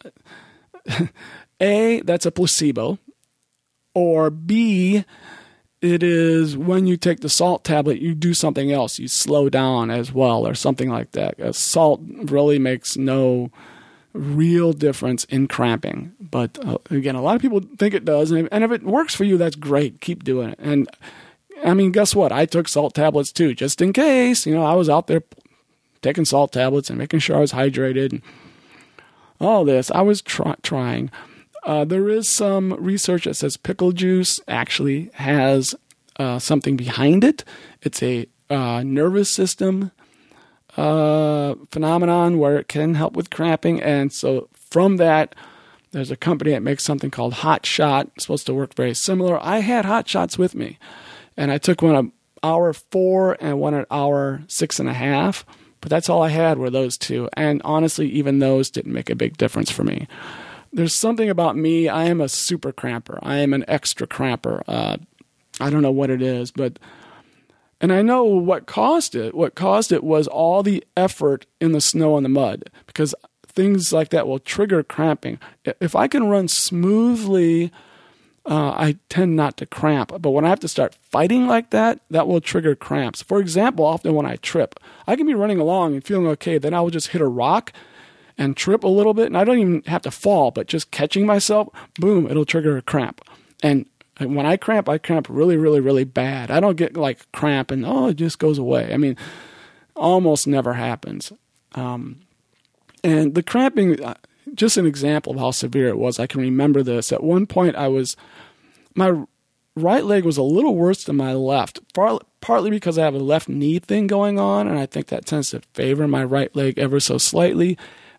[SPEAKER 2] A, that's a placebo. Or B, it is when you take the salt tablet, you do something else. You slow down as well or something like that. Uh, salt really makes no real difference in cramping. But uh, again, a lot of people think it does. And if, and if it works for you, that's great. Keep doing it. And I mean, guess what? I took salt tablets too, just in case. You know, I was out there taking salt tablets and making sure I was hydrated and all this. I was try- trying. Uh, there is some research that says pickle juice actually has uh, something behind it. It's a uh, nervous system uh, phenomenon where it can help with cramping. And so from that, there's a company that makes something called Hot Shot. It's supposed to work very similar. I had Hot Shots with me, and I took one at hour four and one at hour six and a half. But that's all I had were those two. And honestly, even those didn't make a big difference for me. There's something about me. I am a super cramper. I am an extra cramper. Uh, I don't know what it is, but, and I know what caused it. What caused it was all the effort in the snow and the mud, because things like that will trigger cramping. If I can run smoothly, Uh, I tend not to cramp, but when I have to start fighting like that, that will trigger cramps. For example, often when I trip, I can be running along and feeling okay, then I will just hit a rock and trip a little bit, and I don't even have to fall, but just catching myself, boom, it'll trigger a cramp. And when I cramp, I cramp really, really, really bad. I don't get like cramp and, oh, it just goes away. I mean, almost never happens. Um, and the cramping... Just an example of how severe it was. I can remember this. At one point, I was, my right leg was a little worse than my left, partly because I have a left knee thing going on, and I think that tends to favor my right leg ever so slightly.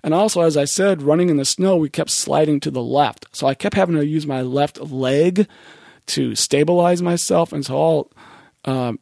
[SPEAKER 2] And also, as I said, running in the snow, we kept sliding to the left. So I kept having to use my left leg to stabilize myself. And so I'll, um,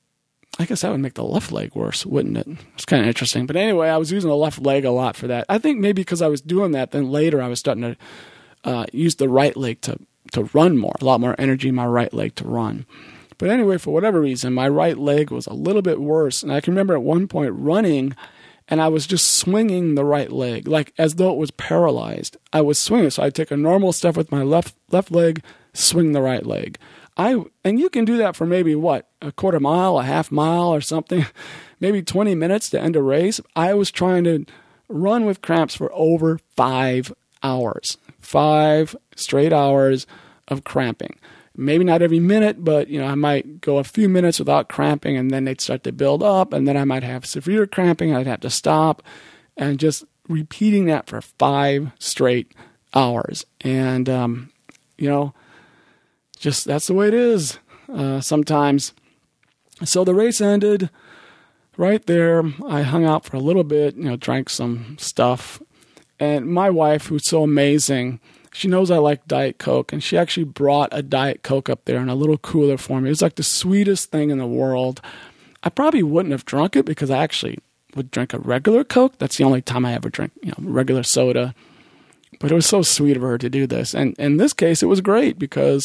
[SPEAKER 2] I guess that would make the left leg worse, wouldn't it? It's kind of interesting. But anyway, I was using the left leg a lot for that. I think maybe because I was doing that, then later I was starting to uh, use the right leg to, to run more, a lot more energy in my right leg to run. But anyway, for whatever reason, my right leg was a little bit worse. And I can remember at one point running, and I was just swinging the right leg, like as though it was paralyzed. I was swinging. So I'd take a normal step with my left left leg, swing the right leg. I and you can do that for maybe, what, a quarter mile, a half mile or something, maybe twenty minutes to end a race. I was trying to run with cramps for over five hours. Five straight hours of cramping. Maybe not every minute, but you know, I might go a few minutes without cramping, and then they'd start to build up, and then I might have severe cramping. I'd have to stop, and just repeating that for five straight hours. And um, you know, just that's the way it is uh, sometimes. So the race ended right there. I hung out for a little bit, you know, drank some stuff, and my wife, who's so amazing, she knows I like Diet Coke, and she actually brought a Diet Coke up there in a little cooler for me. It was like the sweetest thing in the world. I probably wouldn't have drunk it because I actually would drink a regular Coke. That's the only time I ever drink, you know, regular soda. But it was so sweet of her to do this. And in this case, it was great because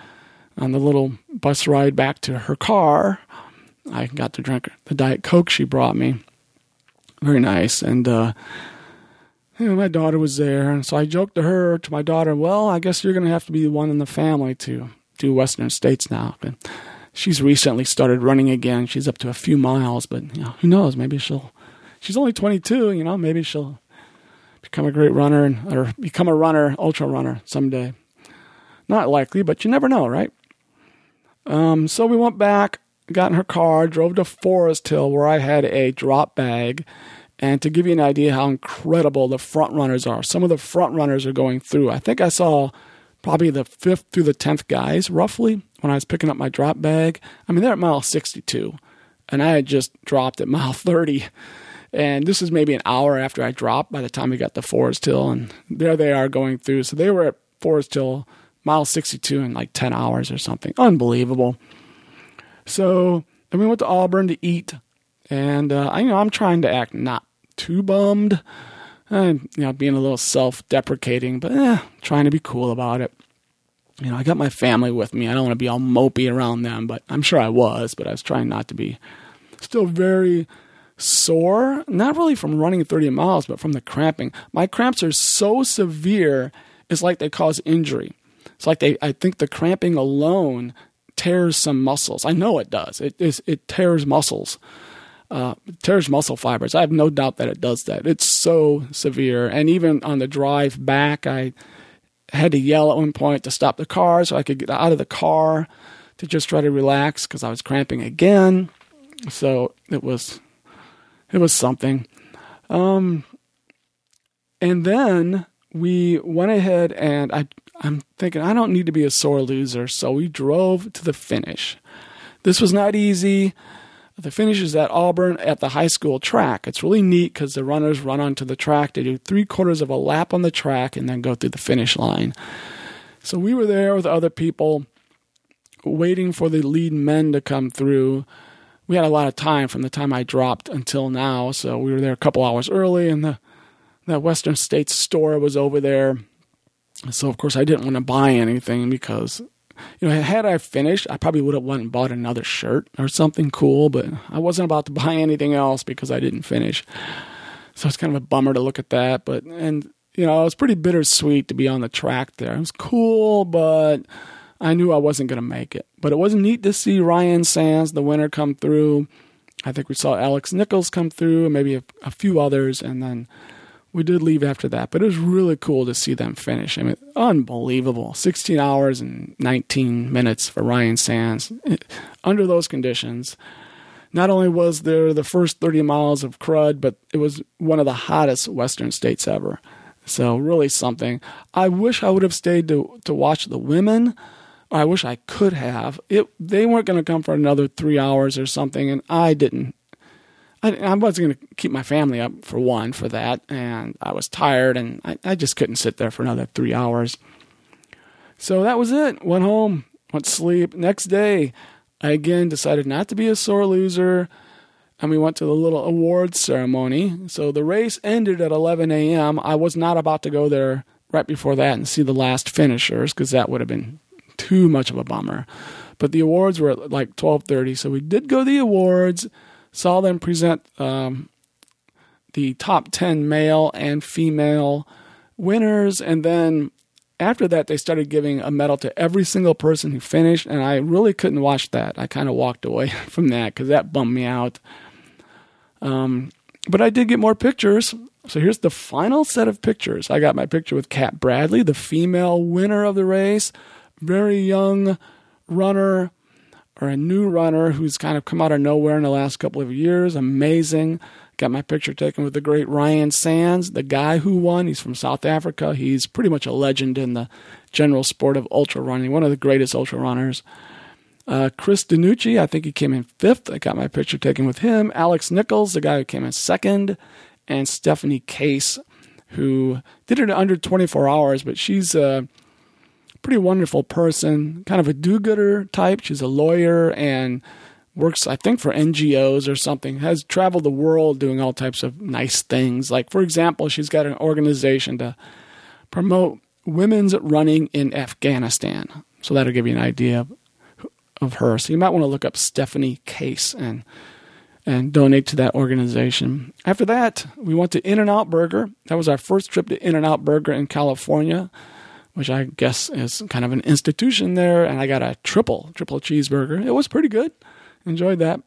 [SPEAKER 2] on the little bus ride back to her car, I got to drink the Diet Coke she brought me. Very nice. And, uh, you know, my daughter was there, and so I joked to her, to my daughter, well, I guess you're going to have to be the one in the family to do Western States now. But she's recently started running again. She's up to a few miles, but you know, who knows? Maybe she'll, she's only twenty-two, you know, maybe she'll become a great runner and, or become a runner, ultra runner someday. Not likely, but you never know, right? Um, so we went back, got in her car, drove to Forest Hill where I had a drop bag. And to give you an idea how incredible the front runners are, some of the front runners are going through. I think I saw probably the fifth through the tenth guys, roughly, when I was picking up my drop bag. I mean, they're at mile sixty-two, and I had just dropped at mile thirty. And this is maybe an hour after I dropped by the time we got to Forest Hill, and there they are going through. So they were at Forest Hill, mile sixty-two in like ten hours or something. Unbelievable. So then we went to Auburn to eat, and uh, I, you know, I'm trying to act not too bummed, and you know, being a little self-deprecating, but eh, trying to be cool about it. You know, I got my family with me. I don't want to be all mopey around them, but I'm sure I was, but I was trying not to be. Still very sore, not really from running thirty miles, but from the cramping. My cramps are so severe, it's like they cause injury. It's like they, I think the cramping alone tears some muscles. I know it does. It is, it tears muscles. Uh, tears muscle fibers. I have no doubt that it does that. It's so severe. And even on the drive back, I had to yell at one point to stop the car so I could get out of the car to just try to relax because I was cramping again. So it was, it was something. Um, and then we went ahead and I, I'm thinking I don't need to be a sore loser. So we drove to the finish. This was not easy. The finish is at Auburn at the high school track. It's really neat because the runners run onto the track. They do three quarters of a lap on the track and then go through the finish line. So we were there with other people waiting for the lead men to come through. We had a lot of time from the time I dropped until now. So we were there a couple hours early, and the, the Western States store was over there. So, of course, I didn't want to buy anything because, you know, had I finished, I probably would have went and bought another shirt or something cool, but I wasn't about to buy anything else because I didn't finish. So it's kind of a bummer to look at that. But, and, you know, it was pretty bittersweet to be on the track there. It was cool, but I knew I wasn't going to make it. But it was neat to see Ryan Sands, the winner, come through. I think we saw Alex Nichols come through, and maybe a, a few others, and then we did leave after that, but it was really cool to see them finish. I mean, unbelievable. sixteen hours and nineteen minutes for Ryan Sands. Under those conditions, not only was there the first thirty miles of crud, but it was one of the hottest Western States ever. So really something. I wish I would have stayed to, to watch the women. I wish I could have. It, they weren't going to come for another three hours or something, and I didn't. I, I wasn't going to keep my family up for one for that, and I was tired, and I, I just couldn't sit there for another three hours. So that was it. Went home, went to sleep. Next day, I again decided not to be a sore loser, and we went to the little awards ceremony. So the race ended at eleven a.m. I was not about to go there right before that and see the last finishers, because that would have been too much of a bummer. But the awards were at like twelve thirty, so we did go to the awards, saw them present um, the top ten male and female winners, and then after that, they started giving a medal to every single person who finished, and I really couldn't watch that. I kind of walked away from that because that bummed me out. Um, but I did get more pictures. So here's the final set of pictures. I got my picture with Kat Bradley, the female winner of the race, very young runner, or a new runner who's kind of come out of nowhere in the last couple of years. Amazing. Got my picture taken with the great Ryan Sands, the guy who won. He's from South Africa. He's pretty much a legend in the general sport of ultra running, one of the greatest ultra runners. Uh, Chris Danucci, I think he came in fifth. I got my picture taken with him. Alex Nichols, the guy who came in second. And Stephanie Case, who did it in under twenty-four hours, but she's a pretty wonderful person, kind of a do-gooder type. She's a lawyer and works, I think, for N G Os or something, has traveled the world doing all types of nice things. Like, for example, she's got an organization to promote women's running in Afghanistan. So that'll give you an idea of, of her. So you might want to look up Stephanie Case and and donate to that organization. After that, we went to In-N-Out Burger. That was our first trip to In-N-Out Burger in California, which I guess is kind of an institution there. And I got a triple, triple cheeseburger. It was pretty good. Enjoyed that.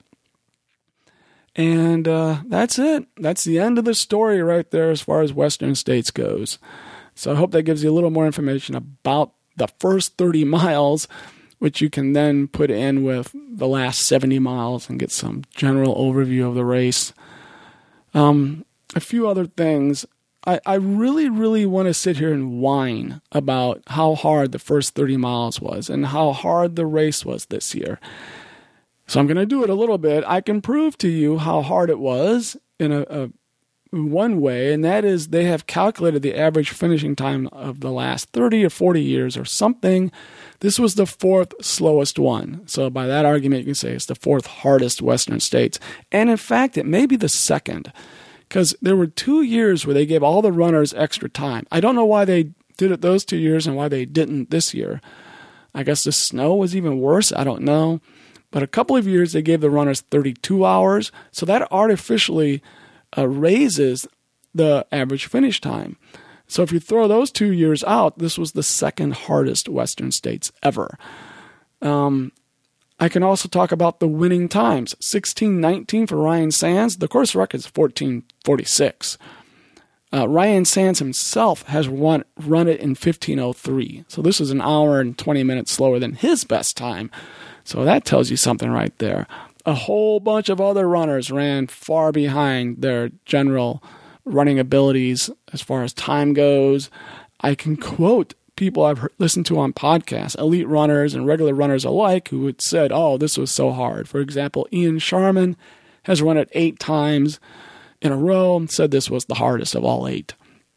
[SPEAKER 2] And uh, that's it. That's the end of the story right there as far as Western States goes. So I hope that gives you a little more information about the first thirty miles, which you can then put in with the last seventy miles and get some general overview of the race. Um, a few other things. I, I really, really want to sit here and whine about how hard the first thirty miles was and how hard the race was this year. So I'm going to do it a little bit. I can prove to you how hard it was in a, a one way, and that is they have calculated the average finishing time of the last thirty or forty years or something. This was the fourth slowest one. So by that argument, you can say it's the fourth hardest Western States. And in fact, it may be the second, because there were two years where they gave all the runners extra time. I don't know why they did it those two years and why they didn't this year. I guess the snow was even worse. I don't know. But a couple of years, they gave the runners thirty-two hours. So that artificially uh, raises the average finish time. So if you throw those two years out, this was the second hardest Western States ever. Um, I can also talk about the winning times. sixteen nineteen for Ryan Sands. The course record is fourteen forty-six. Uh, Ryan Sands himself has run, run it in fifteen oh three. So this is an hour and twenty minutes slower than his best time. So that tells you something right there. A whole bunch of other runners ran far behind their general running abilities as far as time goes. I can quote people I've heard, listened to on podcasts, elite runners and regular runners alike, who had said, oh, this was so hard. For example, Ian Sharman has run it eight times in a row and said this was the hardest of all eight.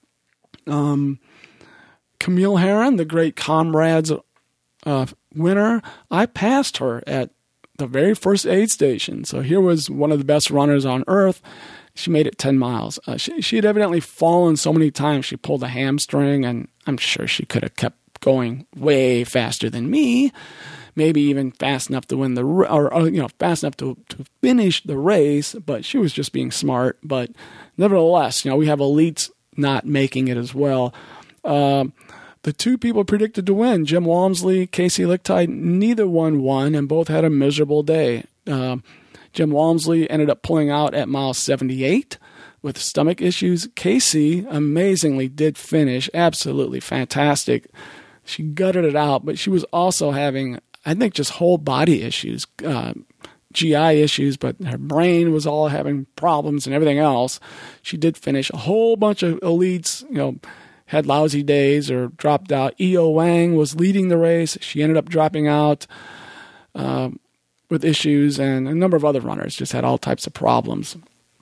[SPEAKER 2] Um, Camille Herron, the great Comrades uh, winner, I passed her at the very first aid station. So here was one of the best runners on earth. She made it ten miles. Uh, she, she had evidently fallen so many times she pulled a hamstring, and I'm sure she could have kept going way faster than me, maybe even fast enough to win the or, or you know fast enough to to finish the race. But she was just being smart. But nevertheless, you know we have elites not making it as well. Uh, the two people predicted to win, Jim Walmsley, Casey Lichtide, neither one won, and both had a miserable day. Uh, Jim Walmsley ended up pulling out at mile seventy-eight with stomach issues. Casey amazingly did finish, absolutely fantastic. She gutted it out, but she was also having, I think, just whole body issues, uh, G I issues, but her brain was all having problems and everything else. She did finish. A whole bunch of elites, you know, had lousy days or dropped out. E O Wang was leading the race. She ended up dropping out. Um, with issues, and a number of other runners just had all types of problems.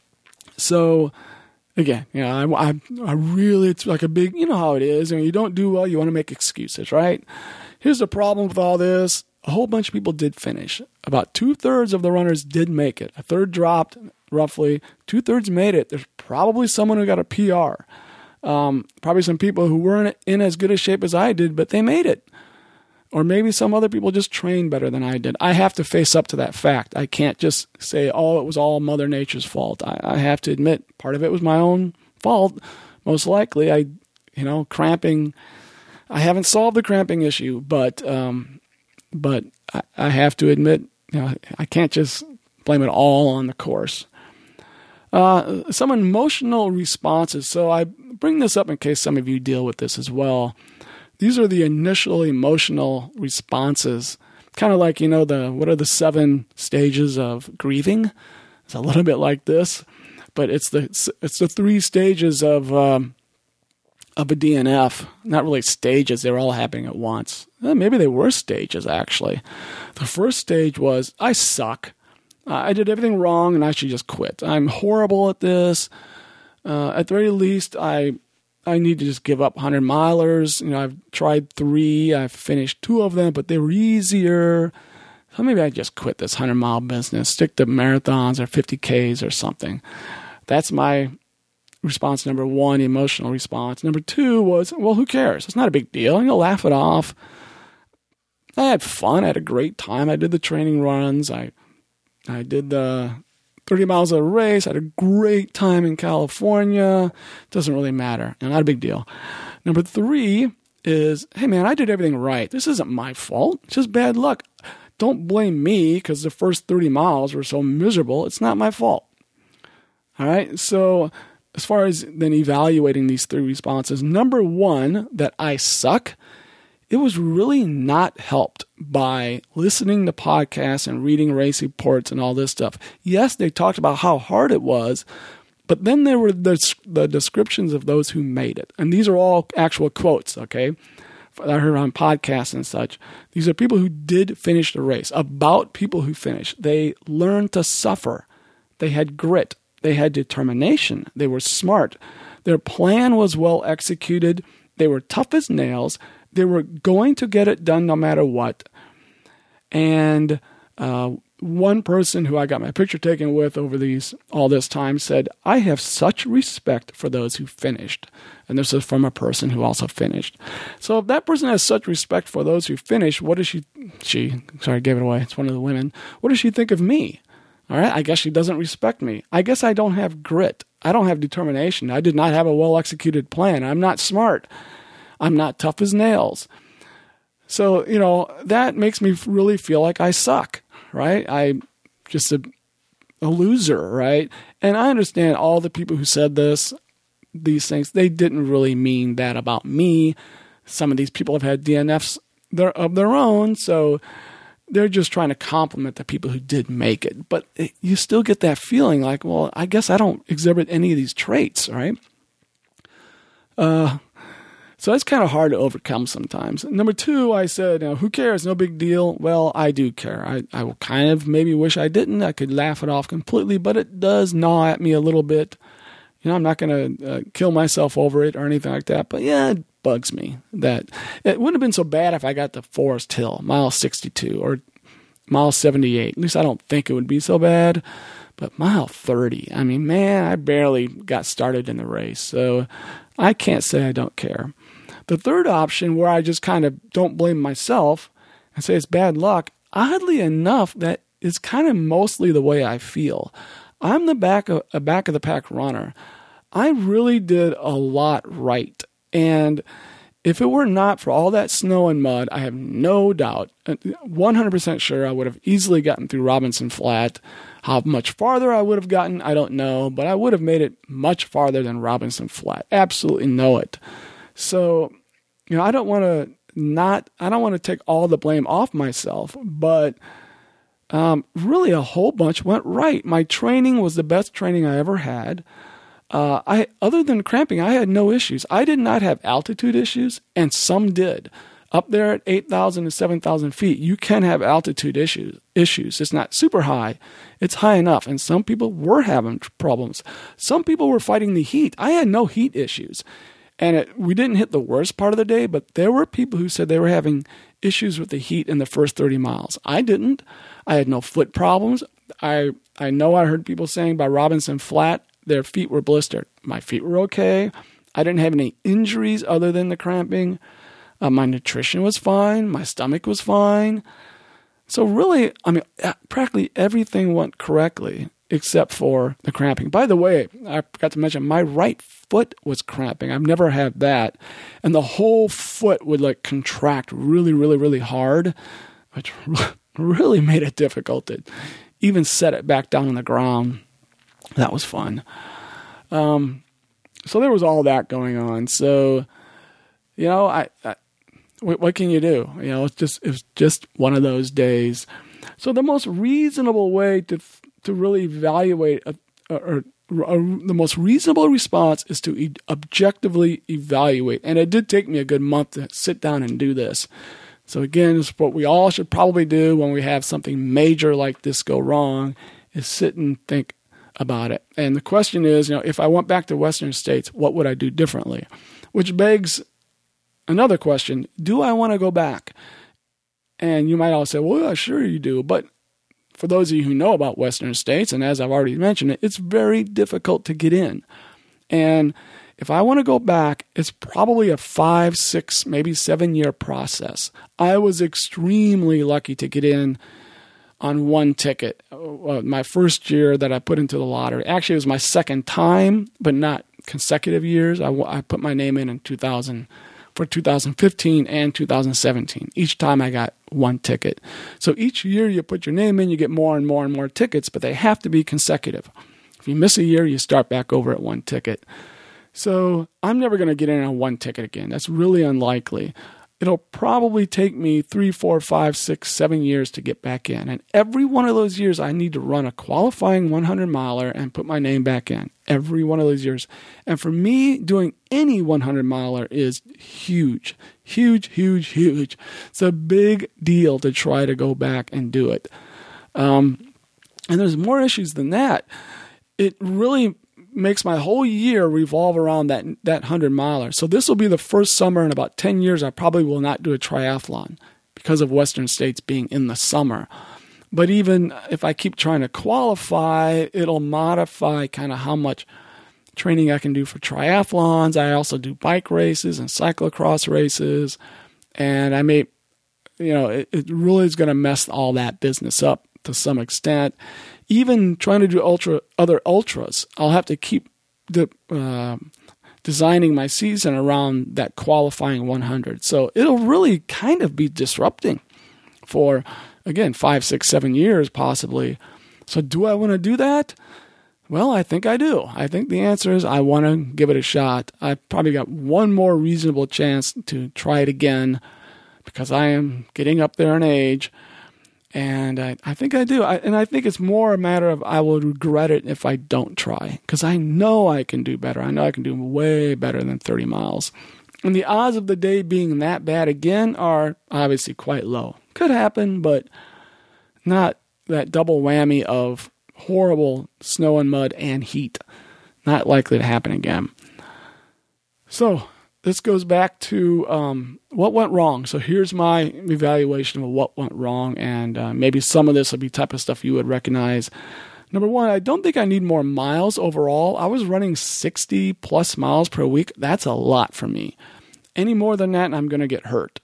[SPEAKER 2] So, again, you know, I, I, I really, it's like a big, you know how it is. I mean, you don't do well, you want to make excuses, right? Here's the problem with all this. A whole bunch of people did finish. About two-thirds of the runners did make it. A third dropped, roughly. Two-thirds made it. There's probably someone who got a P R. Um, probably some people who weren't in as good a shape as I did, but they made it. Or maybe some other people just trained better than I did. I have to face up to that fact. I can't just say, oh, it was all Mother Nature's fault. I, I have to admit, part of it was my own fault. Most likely, I, you know, cramping. I haven't solved the cramping issue, but um, but I, I have to admit, you know, I can't just blame it all on the course. Uh, some emotional responses. So I bring this up in case some of you deal with this as well. These are the initial emotional responses. Kind of like, you know, the what are the seven stages of grieving? It's a little bit like this, but it's the it's the three stages of um, of a D N F. Not really stages; they were all happening at once. Eh, maybe they were stages actually. The first stage was I suck. I did everything wrong, and I should just quit. I'm horrible at this. Uh, at the very least, I. I need to just give up hundred milers. You know, I've tried three. I've finished two of them, but they were easier. So maybe I just quit this hundred mile business, stick to marathons or fifty Ks or something. That's my response number one, emotional response. Number two was, well, who cares? It's not a big deal. You'll laugh it off. I had fun. I had a great time. I did the training runs. I, I did the thirty miles of a race. I had a great time in California. Doesn't really matter. Not a big deal. Number three is, hey, man, I did everything right. This isn't my fault. It's just bad luck. Don't blame me because the first thirty miles were so miserable. It's not my fault. All right? So as far as then evaluating these three responses, number one, that I suck, it was really not helped by listening to podcasts and reading race reports and all this stuff. Yes, they talked about how hard it was, but then there were the, the descriptions of those who made it. And these are all actual quotes, okay? I heard on podcasts and such. These are people who did finish the race, about people who finished. They learned to suffer. They had grit. They had determination. They were smart. Their plan was well executed. They were tough as nails. They were going to get it done no matter what. And uh, one person who I got my picture taken with over these all this time said, I have such respect for those who finished. And this is from a person who also finished. So if that person has such respect for those who finished, what does she, she, sorry, I gave it away. It's one of the women. What does she think of me? All right, I guess she doesn't respect me. I guess I don't have grit. I don't have determination. I did not have a well-executed plan. I'm not smart. I'm not tough as nails. So, you know, that makes me really feel like I suck, right? I'm just a, a loser, right? And I understand all the people who said this, these things, they didn't really mean that about me. Some of these people have had D N Fs of their own, so they're just trying to compliment the people who did make it. But it, you still get that feeling like, well, I guess I don't exhibit any of these traits, right? Uh... So it's kind of hard to overcome sometimes. Number two, I said, you know, who cares? No big deal. Well, I do care. I, I will kind of maybe wish I didn't. I could laugh it off completely, but it does gnaw at me a little bit. You know, I'm not going to uh, kill myself over it or anything like that. But yeah, it bugs me that it wouldn't have been so bad if I got to Forest Hill, mile sixty-two or mile seventy-eight. At least I don't think it would be so bad. But mile thirty, I mean, man, I barely got started in the race. So I can't say I don't care. The third option, where I just kind of don't blame myself and say it's bad luck, oddly enough, that is kind of mostly the way I feel. I'm the back of, a back of the pack runner. I really did a lot right. And if it were not for all that snow and mud, I have no doubt, one hundred percent sure I would have easily gotten through Robinson Flat. How much farther I would have gotten, I don't know, but I would have made it much farther than Robinson Flat. Absolutely know it. So, you know, I don't want to not, I don't want to take all the blame off myself, but um, really a whole bunch went right. My training was the best training I ever had. Uh, I, other than cramping, I had no issues. I did not have altitude issues, and some did. up there at eight thousand to seven thousand feet, you can have altitude issues. Issues. It's not super high. It's high enough. And some people were having problems. Some people were fighting the heat. I had no heat issues. And it, we didn't hit the worst part of the day, but there were people who said they were having issues with the heat in the first thirty miles. I didn't. I had no foot problems. I I know I heard people saying by Robinson Flat, their feet were blistered. My feet were okay. I didn't have any injuries other than the cramping. Uh, my nutrition was fine. My stomach was fine. So really, I mean, practically everything went correctly except for the cramping. By the way, I forgot to mention, my right foot was cramping. I've never had that. And the whole foot would like contract really, really, really hard, which really made it difficult to even set it back down on the ground. That was fun. Um, so there was all that going on. So, you know, I, I what, what can you do? You know, it's just, it was just one of those days. So the most reasonable way to to really evaluate, a, or, or the most reasonable response is to e- objectively evaluate. And it did take me a good month to sit down and do this. So again, it's what we all should probably do when we have something major like this go wrong, is sit and think about it. And the question is, you know, if I went back to Western States, what would I do differently? Which begs another question. Do I want to go back? And you might all say, well, yeah, sure you do. But for those of you who know about Western States, and as I've already mentioned, it's very difficult to get in. And if I want to go back, it's probably a five, six, maybe seven-year process. I was extremely lucky to get in on one ticket. Uh, my first year that I put into the lottery. Actually, it was my second time, but not consecutive years. I, I put my name in in two thousand for two thousand fifteen and two thousand seventeen. Each time I got one ticket. So each year you put your name in, you get more and more and more tickets, but they have to be consecutive. If you miss a year, you start back over at one ticket. So I'm never going to get in on one ticket again. That's really unlikely. It'll probably take me three, four, five, six, seven years to get back in. And every one of those years, I need to run a qualifying hundred miler and put my name back in. Every one of those years. And for me, doing any hundred miler is huge. Huge, huge, huge. It's a big deal to try to go back and do it. Um, and there's more issues than that. It really makes my whole year revolve around that that hundred miler. So this will be the first summer in about ten years I probably will not do a triathlon because of Western States being in the summer. But even if I keep trying to qualify, it'll modify kind of how much training I can do for triathlons. I also do bike races and cyclocross races. And I may, you know, it, it really is going to mess all that business up to some extent. Even trying to do ultra other ultras, I'll have to keep the, uh, designing my season around that qualifying hundred. So it'll really kind of be disrupting for, again, five, six, seven years possibly. So do I want to do that? Well, I think I do. I think the answer is I want to give it a shot. I've probably got one more reasonable chance to try it again because I am getting up there in age. And I, I think I do. I, and I think it's more a matter of I will regret it if I don't try. Because I know I can do better. I know I can do way better than thirty miles. And the odds of the day being that bad again are obviously quite low. Could happen, but not that double whammy of horrible snow and mud and heat. Not likely to happen again. So this goes back to um, what went wrong. So here's my evaluation of what went wrong, and uh, maybe some of this will be type of stuff you would recognize. Number one, I don't think I need more miles overall. I was running sixty plus miles per week. That's a lot for me. Any more than that, and I'm going to get hurt.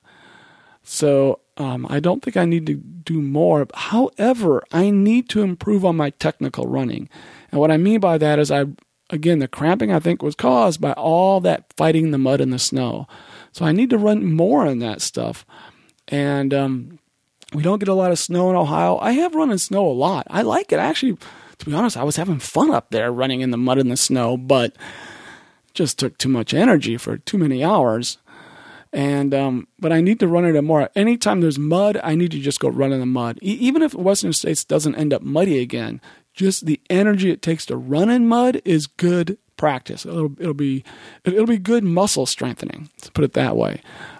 [SPEAKER 2] So um, I don't think I need to do more. However, I need to improve on my technical running. And what I mean by that is I Again, the cramping, I think, was caused by all that fighting the mud and the snow. So I need to run more on that stuff. And um, we don't get a lot of snow in Ohio. I have run in snow a lot. I like it. Actually, to be honest, I was having fun up there running in the mud and the snow, but it just took too much energy for too many hours. And um, but I need to run it more. Anytime there's mud, I need to just go run in the mud. E- even if Western States doesn't end up muddy again, just the energy it takes to run in mud is good practice. It'll, it'll be it'll be good muscle strengthening. Let's put it that way.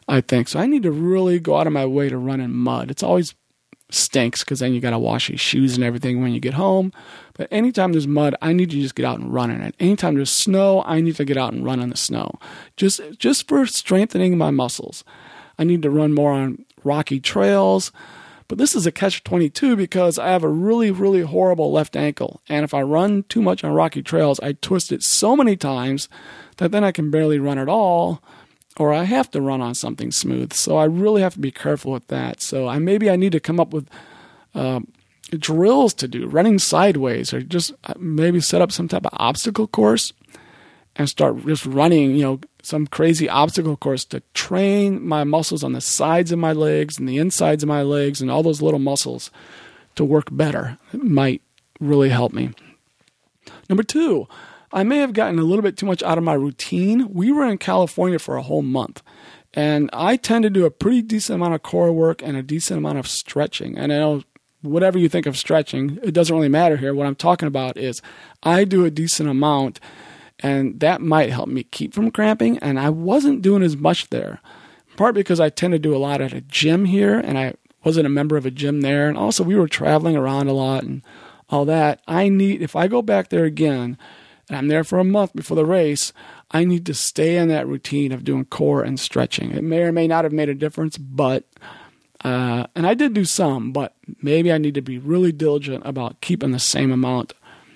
[SPEAKER 2] I think. So I need to really go out of my way to run in mud. It's always stinks because then you got to wash your shoes and everything when you get home. But anytime there's mud, I need to just get out and run in it. Anytime there's snow, I need to get out and run in the snow. Just, just for strengthening my muscles. I need to run more on rocky trails. But this is a catch twenty-two because I have a really, really horrible left ankle. And if I run too much on rocky trails, I twist it so many times that then I can barely run at all, or I have to run on something smooth. So I really have to be careful with that. So I maybe I need to come up with uh, drills to do, running sideways, or just maybe set up some type of obstacle course and start just running, you know, some crazy obstacle course to train my muscles on the sides of my legs and the insides of my legs and all those little muscles to work better. It might really help me. Number two, I may have gotten a little bit too much out of my routine. We were in California for a whole month, and I tend to do a pretty decent amount of core work and a decent amount of stretching. And I know whatever you think of stretching, it doesn't really matter here. What I'm talking about is I do a decent amount, and that might help me keep from cramping, and I wasn't doing as much there, in part because I tend to do a lot at a gym here, and I wasn't a member of a gym there, and also we were traveling around a lot and all that. I need, if I go back there again, and I'm there for a month before the race, I need to stay in that routine of doing core and stretching. It may or may not have made a difference, but, uh, and I did do some, but maybe I need to be really diligent about keeping the same amount.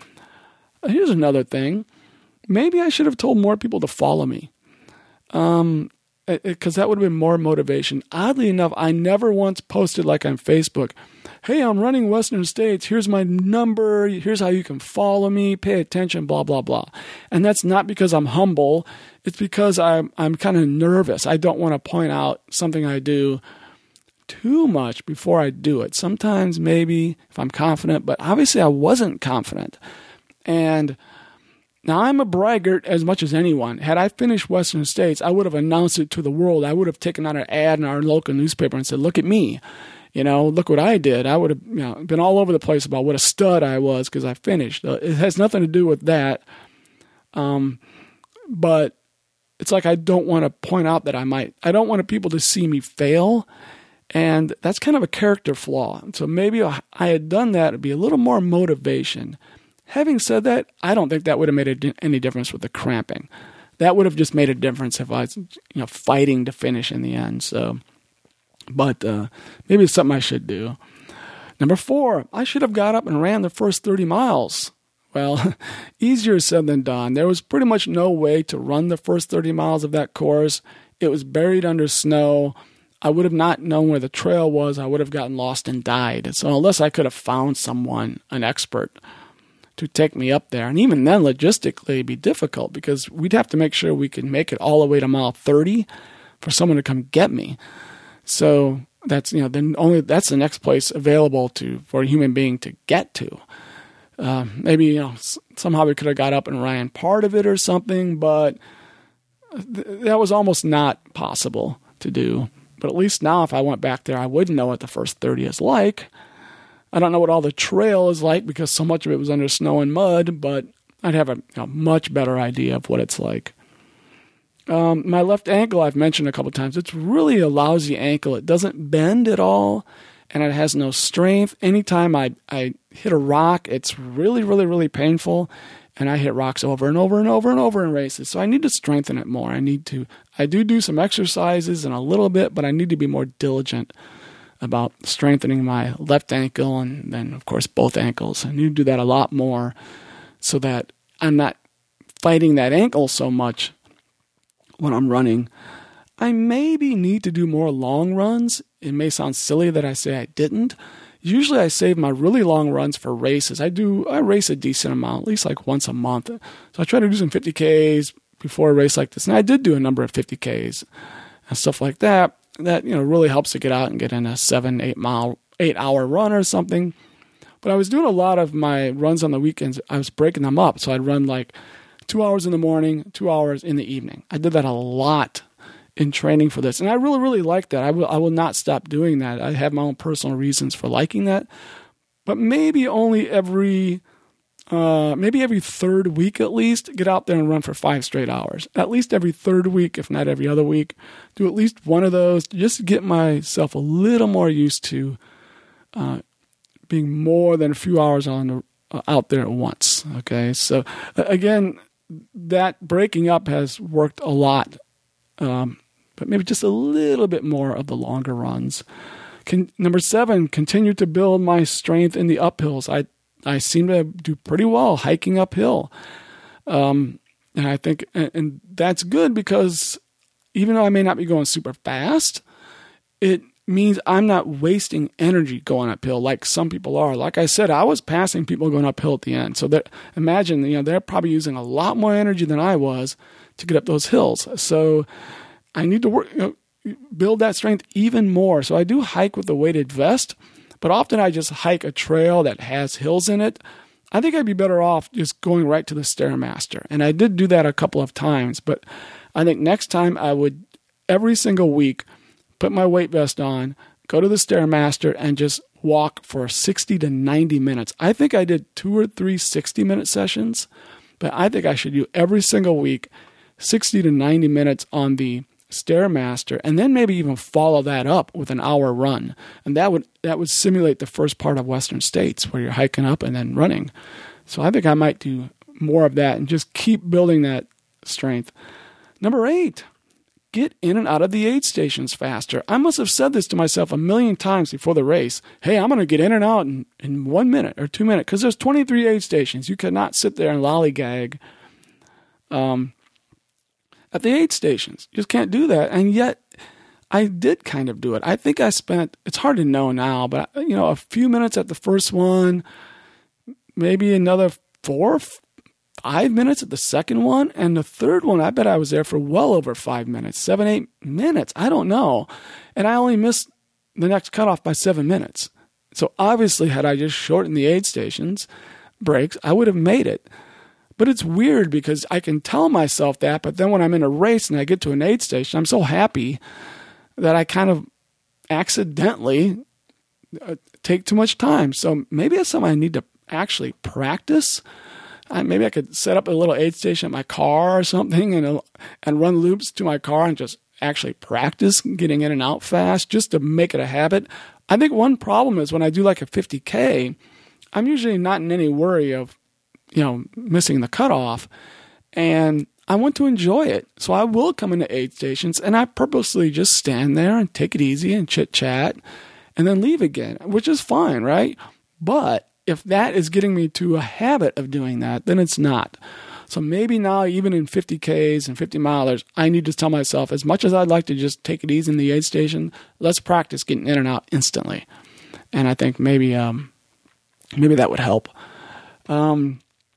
[SPEAKER 2] Here's another thing. Maybe I should have told more people to follow me, um, because that would have been more motivation. Oddly enough, I never once posted like on Facebook, hey, I'm running Western States. Here's my number. Here's how you can follow me. Pay attention, blah, blah, blah. And that's not because I'm humble. It's because I'm, I'm kind of nervous. I don't want to point out something I do too much before I do it. Sometimes maybe if I'm confident, but obviously I wasn't confident. And now, I'm a braggart as much as anyone. Had I finished Western States, I would have announced it to the world. I would have taken out an ad in our local newspaper and said, look at me. You know, look what I did. I would have you know, been all over the place about what a stud I was because I finished. It has nothing to do with that. Um, but it's like I don't want to point out that I might. I don't want people to see me fail. And that's kind of a character flaw. So maybe I had done that, it'd be a little more motivation. Having said that, I don't think that would have made a, any difference with the cramping. That would have just made a difference if I was, you know, fighting to finish in the end. So, but uh, maybe it's something I should do. Number four, I should have got up and ran the first thirty miles. Well, easier said than done. There was pretty much no way to run the first thirty miles of that course. It was buried under snow. I would have not known where the trail was. I would have gotten lost and died. So unless I could have found someone, an expert, to take me up there. And even then, logistically, it'd be difficult because we'd have to make sure we could make it all the way to mile thirty for someone to come get me. So that's, you know, then only that's the next place available to for a human being to get to. Uh, maybe, you know, somehow we could have got up and ran part of it or something, but th- that was almost not possible to do. But at least now, if I went back there, I would know what the first thirty is like. I don't know what all the trail is like because so much of it was under snow and mud, but I'd have a, a much better idea of what it's like. Um, my left ankle, I've mentioned a couple of times, it's really a lousy ankle. It doesn't bend at all, and it has no strength. Anytime I, I hit a rock, it's really, really, really painful, and I hit rocks over and over and over and over in races. So I need to strengthen it more. I need to, I do do some exercises and a little bit, but I need to be more diligent about strengthening my left ankle and then, of course, both ankles. I need to do that a lot more so that I'm not fighting that ankle so much when I'm running. I maybe need to do more long runs. It may sound silly that I say I didn't. Usually I save my really long runs for races. I do, I race a decent amount, at least like once a month. So I try to do some fifty Ks before a race like this. And I did do a number of fifty Ks and stuff like that. That, you know, really helps to get out and get in a seven, eight mile, eight hour run or something. But I was doing a lot of my runs on the weekends. I was breaking them up. So I'd run like two hours in the morning, two hours in the evening. I did that a lot in training for this. And I really, really like that. I will, I will not stop doing that. I have my own personal reasons for liking that. But maybe only every uh, maybe every third week at least, get out there and run for five straight hours. At least every third week, if not every other week. Do at least one of those just to get myself a little more used to uh, being more than a few hours on the, uh, out there at once. Okay, so uh, again, that breaking up has worked a lot, um, but maybe just a little bit more of the longer runs. Can, number seven, continue to build my strength in the uphills. I I seem to do pretty well hiking uphill. Um, and I think, and, and that's good because even though I may not be going super fast, it means I'm not wasting energy going uphill like some people are. Like I said, I was passing people going uphill at the end. So that, imagine, you know, they're probably using a lot more energy than I was to get up those hills. So I need to work, you know, build that strength even more. So I do hike with a weighted vest, but often I just hike a trail that has hills in it. I think I'd be better off just going right to the Stairmaster. And I did do that a couple of times, but I think next time I would, every single week, put my weight vest on, go to the Stairmaster, and just walk for sixty to ninety minutes. I think I did two or three sixty-minute sessions, but I think I should do every single week sixty to ninety minutes on the Stairmaster, and then maybe even follow that up with an hour run. And that would that would simulate the first part of Western States where you're hiking up and then running. So I think I might do more of that and just keep building that strength. Number eight, get in and out of the aid stations faster. I must have said this to myself a million times before the race. Hey, I'm going to get in and out in, in one minute or two minutes because there's twenty-three aid stations. You cannot sit there and lollygag um, at the aid stations. You just can't do that. And yet I did kind of do it. I think I spent, it's hard to know now, but you know, a few minutes at the first one, maybe another four, five minutes at the second one, and the third one, I bet I was there for well over five minutes, seven, eight minutes. I don't know. And I only missed the next cutoff by seven minutes. So obviously, had I just shortened the aid stations breaks, I would have made it. But it's weird because I can tell myself that, but then when I'm in a race and I get to an aid station, I'm so happy that I kind of accidentally uh, take too much time. So maybe that's something I need to actually practice. I, maybe I could set up a little aid station at my car or something and, uh, and run loops to my car and just actually practice getting in and out fast just to make it a habit. I think one problem is when I do like a fifty K, I'm usually not in any worry of, you know, missing the cutoff, and I want to enjoy it. So I will come into aid stations and I purposely just stand there and take it easy and chit chat and then leave again, which is fine, right? But if that is getting me to a habit of doing that, then it's not. So maybe now, even in fifty Ks and fifty milers, I need to tell myself, as much as I'd like to just take it easy in the aid station, let's practice getting in and out instantly. And I think maybe um, maybe that would help. Um,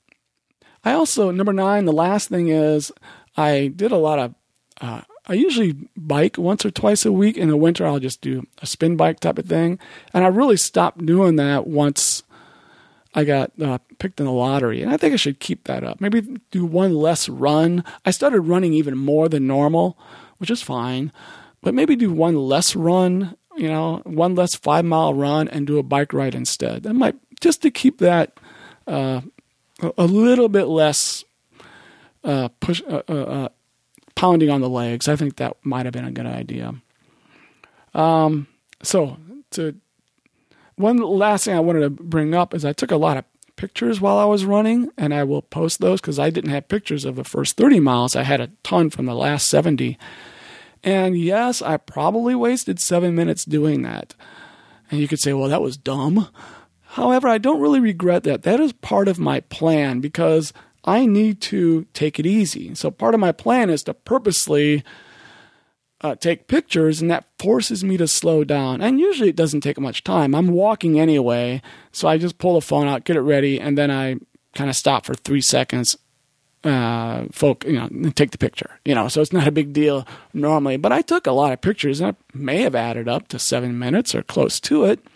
[SPEAKER 2] I also, number nine, the last thing is I did a lot of, uh, I usually bike once or twice a week. In the winter, I'll just do a spin bike type of thing. And I really stopped doing that once I got uh, picked in the lottery. And I think I should keep that up. Maybe do one less run. I started running even more than normal, which is fine. But maybe do one less run, you know, one less five mile run and do a bike ride instead. That might, just to keep that uh, a little bit less uh, push, uh, uh, pounding on the legs. I think that might have been a good idea. Um, so to one last thing I wanted to bring up is I took a lot of pictures while I was running, and I will post those because I didn't have pictures of the first thirty miles. I had a ton from the last seventy. And yes, I probably wasted seven minutes doing that. And you could say, well, that was dumb. However, I don't really regret that. That is part of my plan because I need to take it easy. So part of my plan is to purposely uh, take pictures, and that forces me to slow down. And usually it doesn't take much time. I'm walking anyway, so I just pull the phone out, get it ready, and then I kind of stop for three seconds, uh, folk, you know, and take the picture. You know, so it's not a big deal normally. But I took a lot of pictures, and it may have added up to seven minutes or close to it.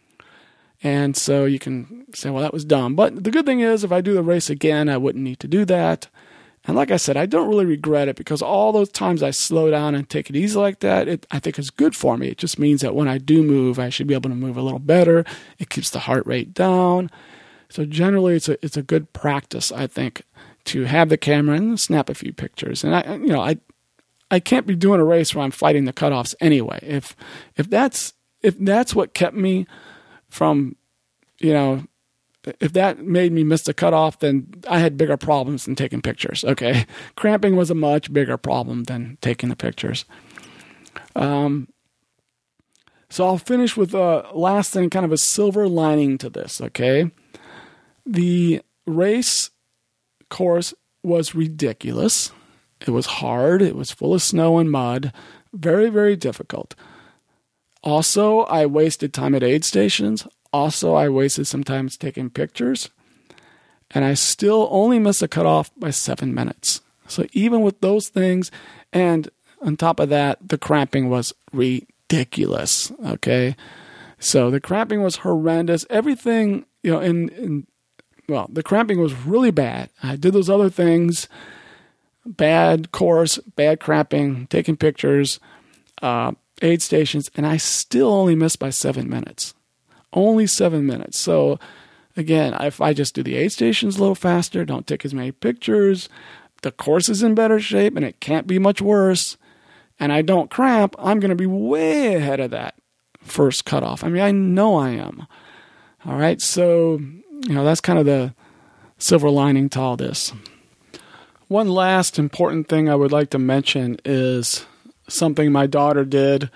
[SPEAKER 2] And so you can say, well, that was dumb. But the good thing is, if I do the race again, I wouldn't need to do that. And like I said, I don't really regret it because all those times I slow down and take it easy like that, it, I think is good for me. It just means that when I do move, I should be able to move a little better. It keeps the heart rate down. So generally, it's a it's a good practice, I think, to have the camera and snap a few pictures. And I, you know, I I can't be doing a race where I'm fighting the cutoffs anyway. If if that's if that's what kept me from, you know, if that made me miss the cutoff, then I had bigger problems than taking pictures. Okay, cramping was a much bigger problem than taking the pictures. Um. So I'll finish with a last thing, kind of a silver lining to this. Okay. The race course was ridiculous. It was hard. It was full of snow and mud. Very, very difficult. Also, I wasted time at aid stations. Also, I wasted some time taking pictures. And I still only missed the cutoff by seven minutes. So even with those things, and on top of that, the cramping was ridiculous. Okay? So the cramping was horrendous. Everything, you know, in... in Well, the cramping was really bad. I did those other things, bad course, bad cramping, taking pictures, uh, aid stations, and I still only missed by seven minutes. Only seven minutes. So, again, if I just do the aid stations a little faster, don't take as many pictures, the course is in better shape, and it can't be much worse, and I don't cramp, I'm going to be way ahead of that first cutoff. I mean, I know I am. All right, so... You know, that's kind of the silver lining to all this. One last important thing I would like to mention is something my daughter did.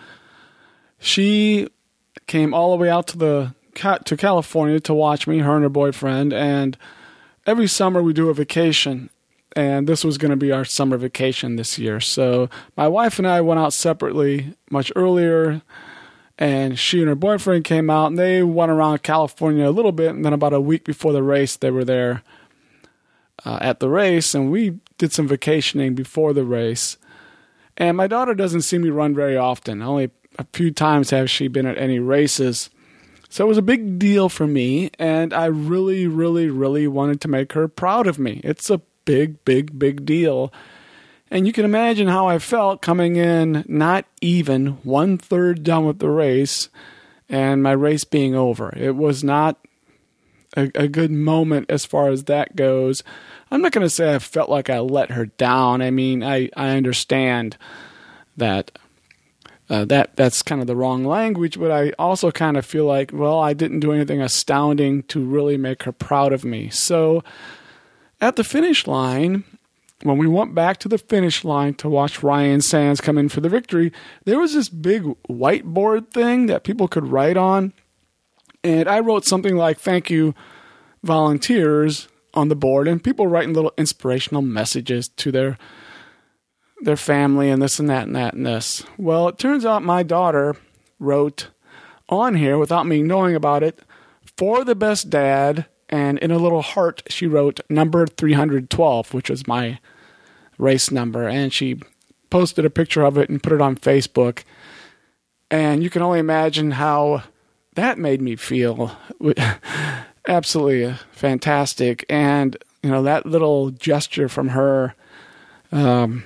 [SPEAKER 2] She came all the way out to the to California to watch me, her and her boyfriend, and every summer we do a vacation, and this was going to be our summer vacation this year. So my wife and I went out separately much earlier, and she and her boyfriend came out, and they went around California a little bit, and then about a week before the race, they were there uh, at the race, and we did some vacationing before the race. And my daughter doesn't see me run very often. Only a few times has she been at any races. So it was a big deal for me, and I really, really, really wanted to make her proud of me. It's a big, big, big deal. And you can imagine how I felt coming in not even one-third done with the race and my race being over. It was not a, a good moment as far as that goes. I'm not going to say I felt like I let her down. I mean, I, I understand that uh, that that's kind of the wrong language, but I also kind of feel like, well, I didn't do anything astounding to really make her proud of me. So at the finish line, when we went back to the finish line to watch Ryan Sands come in for the victory, there was this big whiteboard thing that people could write on. And I wrote something like, "Thank you, volunteers," on the board. And people writing little inspirational messages to their their family and this and that and that and this. Well, it turns out my daughter wrote on here, without me knowing about it, "For the best dad." And in a little heart, she wrote number three hundred twelve, which was my race number. And she posted a picture of it and put it on Facebook. And you can only imagine how that made me feel. Absolutely fantastic. And, you know, that little gesture from her um,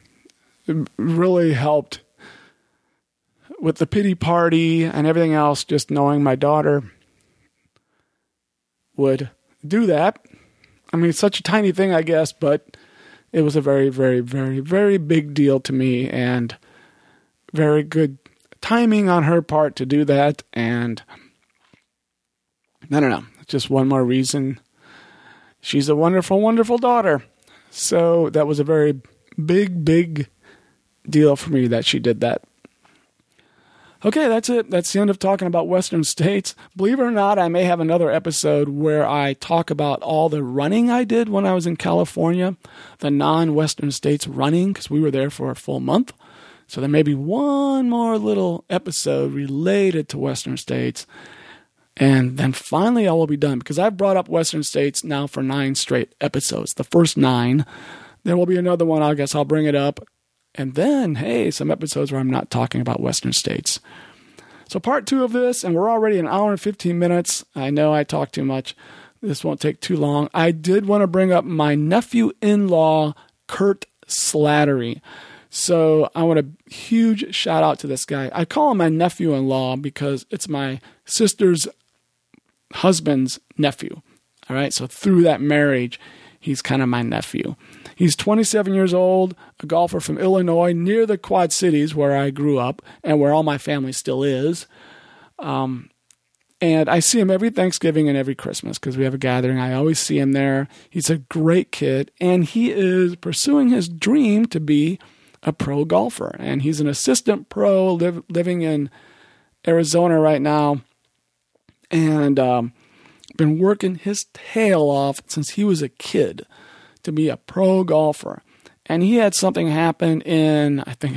[SPEAKER 2] really helped with the pity party and everything else, just knowing my daughter would do that. I mean, it's such a tiny thing, I guess, but it was a very, very, very, very big deal to me, and very good timing on her part to do that. And I don't know, just one more reason. She's a wonderful, wonderful daughter. So that was a very big, big deal for me that she did that. Okay, that's it. That's the end of talking about Western States. Believe it or not, I may have another episode where I talk about all the running I did when I was in California, the non-Western States running, because we were there for a full month. So there may be one more little episode related to Western States. And then finally I will be done, because I've brought up Western States now for nine straight episodes. The first nine. There will be another one, I guess I'll bring it up. And then, hey, some episodes where I'm not talking about Western States. So part two of this, and we're already an hour and fifteen minutes. I know I talk too much. This won't take too long. I did want to bring up my nephew-in-law, Kurt Slattery. So I want a huge shout out to this guy. I call him my nephew-in-law because it's my sister's husband's nephew. All right, so through that marriage, he's kind of my nephew. He's twenty-seven years old, a golfer from Illinois, near the Quad Cities where I grew up and where all my family still is. Um, and I see him every Thanksgiving and every Christmas because we have a gathering. I always see him there. He's a great kid, and he is pursuing his dream to be a pro golfer. And he's an assistant pro live, living in Arizona right now, and um, been working his tail off since he was a kid to be a pro golfer. And he had something happen in, I think,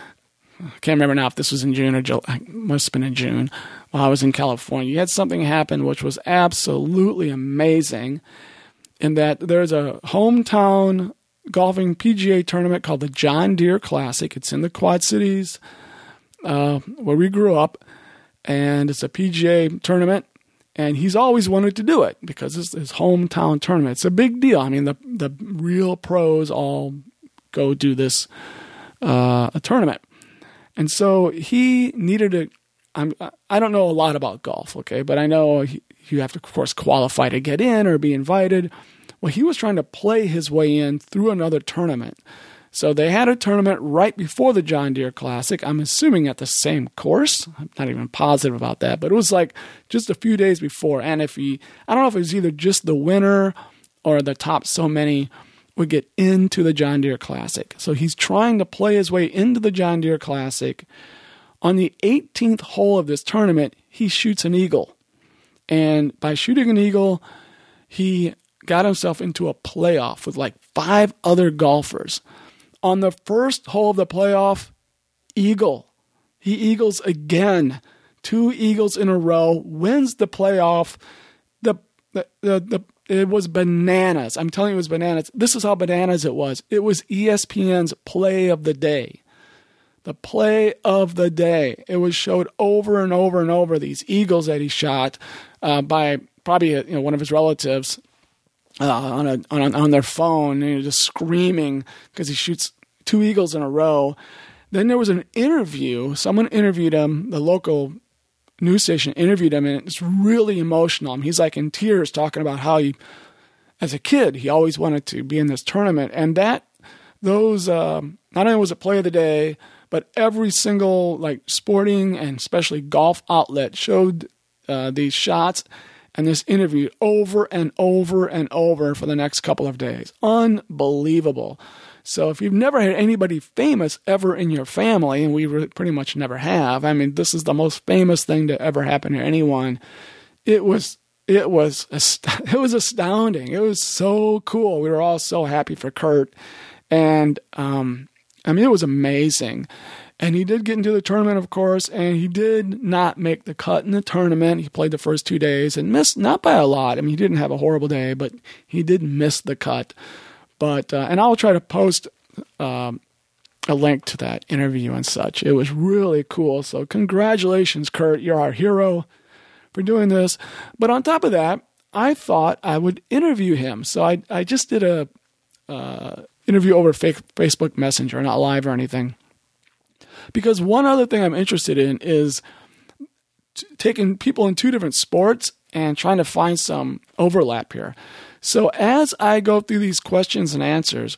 [SPEAKER 2] I can't remember now if this was in June or July. It must have been in June while I was in California. He had something happen which was absolutely amazing in that there's a hometown golfing P G A tournament called the John Deere Classic. It's in the Quad Cities uh, where we grew up, and it's a P G A tournament. And he's always wanted to do it because it's his hometown tournament. It's a big deal. I mean, the the real pros all go do this uh, a tournament. And so he needed to, I'm, I don't know a lot about golf, okay, but I know he, you have to, of course, qualify to get in or be invited. Well, he was trying to play his way in through another tournament. So they had a tournament right before the John Deere Classic. I'm assuming at the same course. I'm not even positive about that, but it was like just a few days before. And if he, I don't know if it was either just the winner or the top so many would get into the John Deere Classic. So he's trying to play his way into the John Deere Classic. On the eighteenth hole of this tournament, he shoots an eagle. And by shooting an eagle, he got himself into a playoff with like five other golfers. On the first hole of the playoff, eagle. He eagles again. Two eagles in a row, wins the playoff. The, the, the, the It was bananas. I'm telling you, it was bananas. This is how bananas it was. It was E S P N's play of the day. The play of the day. It was showed over and over and over, these eagles that he shot uh, by probably you know, one of his relatives. Uh, on a on on their phone, and just screaming because he shoots two eagles in a row. Then there was an interview. Someone interviewed him. The local news station interviewed him, and it's really emotional. I mean, he's like in tears talking about how he, as a kid, he always wanted to be in this tournament. And that those um, not only was it play of the day, but every single like sporting and especially golf outlet showed uh, these shots and this interview over and over and over for the next couple of days. Unbelievable. So if you've never had anybody famous ever in your family, and we really pretty much never have, I mean, this is the most famous thing to ever happen to anyone. It was, it was, it was astounding. It was so cool. We were all so happy for Kurt. And, um, I mean, it was amazing. And he did get into the tournament, of course, and he did not make the cut in the tournament. He played the first two days and missed, not by a lot. I mean, he didn't have a horrible day, but he did miss the cut. But uh, and I'll try to post um, a link to that interview and such. It was really cool. So congratulations, Kurt. You're our hero for doing this. But on top of that, I thought I would interview him. So I, I just did a uh, interview over Facebook Messenger, not live or anything. Because one other thing I'm interested in is t- taking people in two different sports and trying to find some overlap here. So as I go through these questions and answers,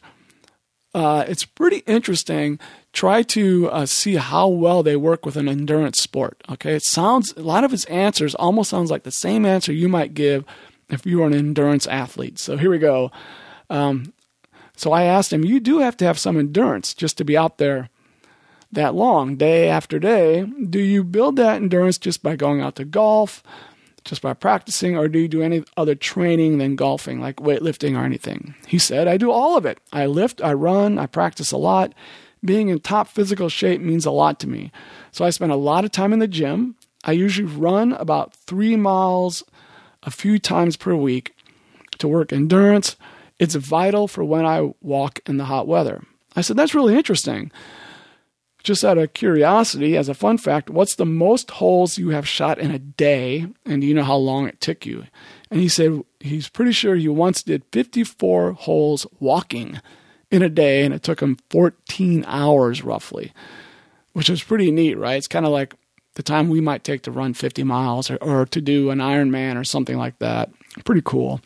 [SPEAKER 2] uh, it's pretty interesting. Try to uh, see how well they work with an endurance sport. Okay, it sounds a lot of his answers almost sounds like the same answer you might give if you were an endurance athlete. So here we go. Um, so I asked him, you do have to have some endurance just to be out there that long, day after day. Do you build that endurance just by going out to golf, just by practicing, or do you do any other training than golfing, like weightlifting or anything? He said, I do all of it. I lift, I run, I practice a lot. Being in top physical shape means a lot to me. So I spend a lot of time in the gym. I usually run about three miles a few times per week to work endurance. It's vital for when I walk in the hot weather. I said, that's really interesting. Just out of curiosity, as a fun fact, what's the most holes you have shot in a day, and do you know how long it took you? And he said he's pretty sure he once did fifty-four holes walking in a day, and it took him fourteen hours roughly, which is pretty neat, right? It's kind of like the time we might take to run fifty miles or, or to do an Ironman or something like that. Pretty cool.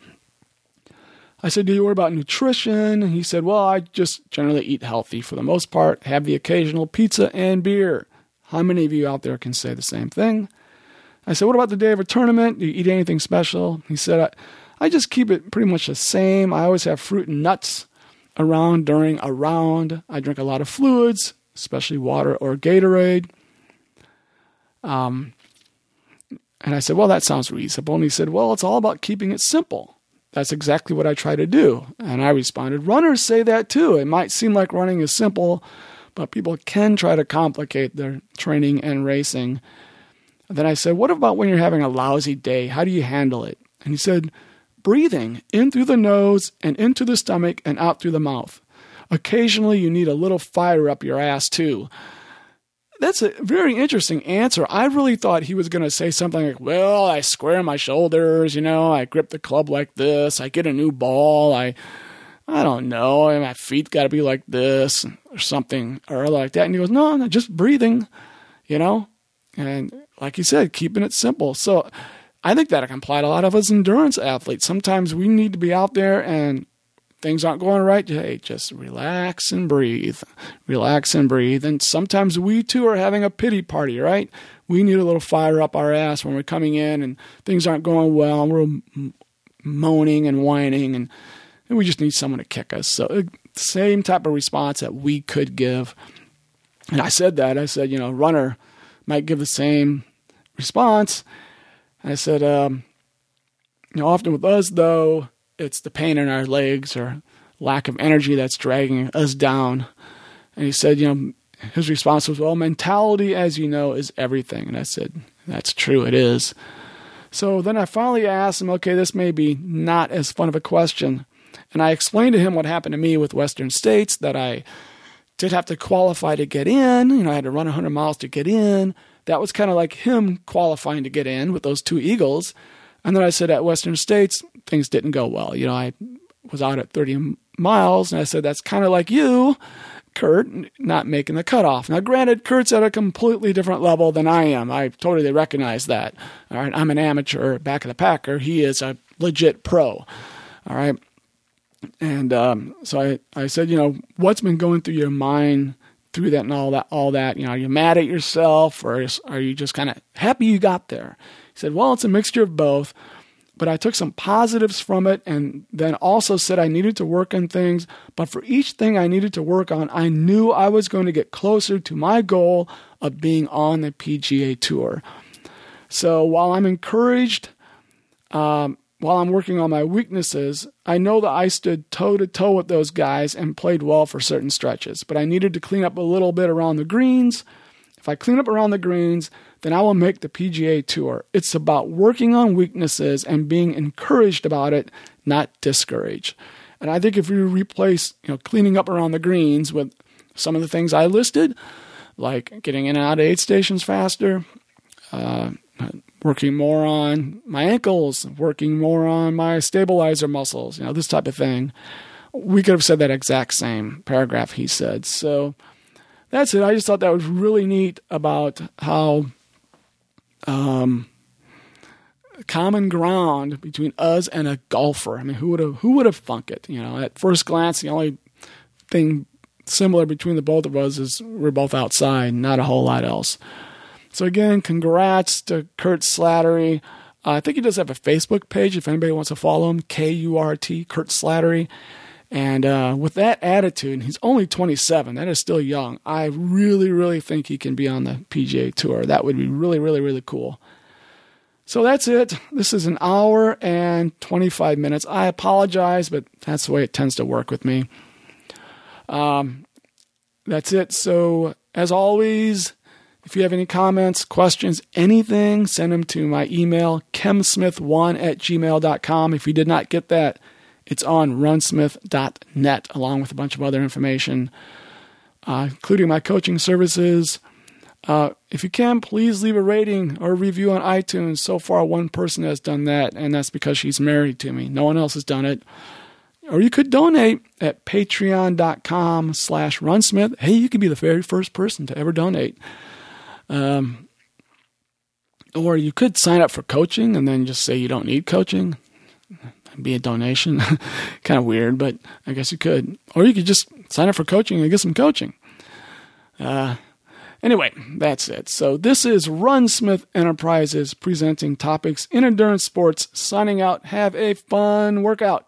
[SPEAKER 2] I said, do you worry about nutrition? And he said, well, I just generally eat healthy for the most part, have the occasional pizza and beer. How many of you out there can say the same thing? I said, what about the day of a tournament? Do you eat anything special? He said, I, I just keep it pretty much the same. I always have fruit and nuts around during a round. I drink a lot of fluids, especially water or Gatorade. Um, and I said, well, that sounds reasonable. And he said, well, it's all about keeping it simple. That's exactly what I try to do. And I responded, runners say that too. It might seem like running is simple, but people can try to complicate their training and racing. And then I said, what about when you're having a lousy day? How do you handle it? And he said, breathing in through the nose and into the stomach and out through the mouth. Occasionally you need a little fire up your ass too. That's a very interesting answer. I really thought he was going to say something like, well, I square my shoulders, you know, I grip the club like this, I get a new ball, I I don't know, my feet got to be like this or something or like that. And he goes, no, no, just breathing, you know, and like you said, keeping it simple. So I think that can apply to a lot of us endurance athletes. Sometimes we need to be out there and things aren't going right. Hey, just relax and breathe. Relax and breathe. And sometimes we too are having a pity party, right? We need a little fire up our ass when we're coming in and things aren't going well and we're moaning and whining and, and we just need someone to kick us. So same type of response that we could give. And I said that. I said, you know, runner might give the same response. I said, um, you know, often with us, though, it's the pain in our legs or lack of energy that's dragging us down. And he said, you know, his response was, well, mentality, as you know, is everything. And I said, that's true, it is. So then I finally asked him, okay, this may be not as fun of a question. And I explained to him what happened to me with Western States, that I did have to qualify to get in. You know, I had to run one hundred miles to get in. That was kind of like him qualifying to get in with those two Eagles. And then I said at Western States, things didn't go well. You know, I was out at thirty miles, and I said, that's kind of like you, Kurt, not making the cutoff. Now, granted, Kurt's at a completely different level than I am. I totally recognize that. All right, I'm an amateur back of the packer. He is a legit pro. All right. And um, so I, I said, you know, what's been going through your mind through that and all that, all that? You know, are you mad at yourself, or are you just kind of happy you got there? He said, well, it's a mixture of both, but I took some positives from it and then also said I needed to work on things. But for each thing I needed to work on, I knew I was going to get closer to my goal of being on the P G A Tour. So while I'm encouraged, um, while I'm working on my weaknesses, I know that I stood toe-to-toe with those guys and played well for certain stretches. But I needed to clean up a little bit around the greens. If I clean up around the greens, then I will make the P G A Tour. It's about working on weaknesses and being encouraged about it, not discouraged. And I think if we replace, you know, cleaning up around the greens with some of the things I listed, like getting in and out of aid stations faster, uh, working more on my ankles, working more on my stabilizer muscles, you know, this type of thing. We could have said that exact same paragraph he said. So that's it. I just thought that was really neat about how um, common ground between us and a golfer. I mean, who would have who would have thunk it? You know, at first glance, the only thing similar between the both of us is we're both outside, not a whole lot else. So again, congrats to Kurt Slattery. Uh, I think he does have a Facebook page if anybody wants to follow him, K U R T, Kurt Slattery. And uh, with that attitude, he's only twenty-seven. That is still young. I really, really think he can be on the P G A Tour. That would be really, really, really cool. So that's it. This is an hour and twenty-five minutes. I apologize, but that's the way it tends to work with me. Um, that's it. So as always, if you have any comments, questions, anything, send them to my email, kemsmith one at gmail dot com. If you did not get that, it's on runsmith dot net, along with a bunch of other information, uh, including my coaching services. Uh, if you can, please leave a rating or a review on iTunes. So far, one person has done that, and that's because she's married to me. No one else has done it. Or you could donate at patreon dot com slash runsmith. Hey, you could be the very first person to ever donate. Um, or you could sign up for coaching and then just say you don't need coaching. be a donation. Kind of weird, but I guess you could. Or you could just sign up for coaching and get some coaching. Uh, anyway, that's it. So this is Run Smith Enterprises presenting Topics in Endurance Sports, signing out. Have a fun workout.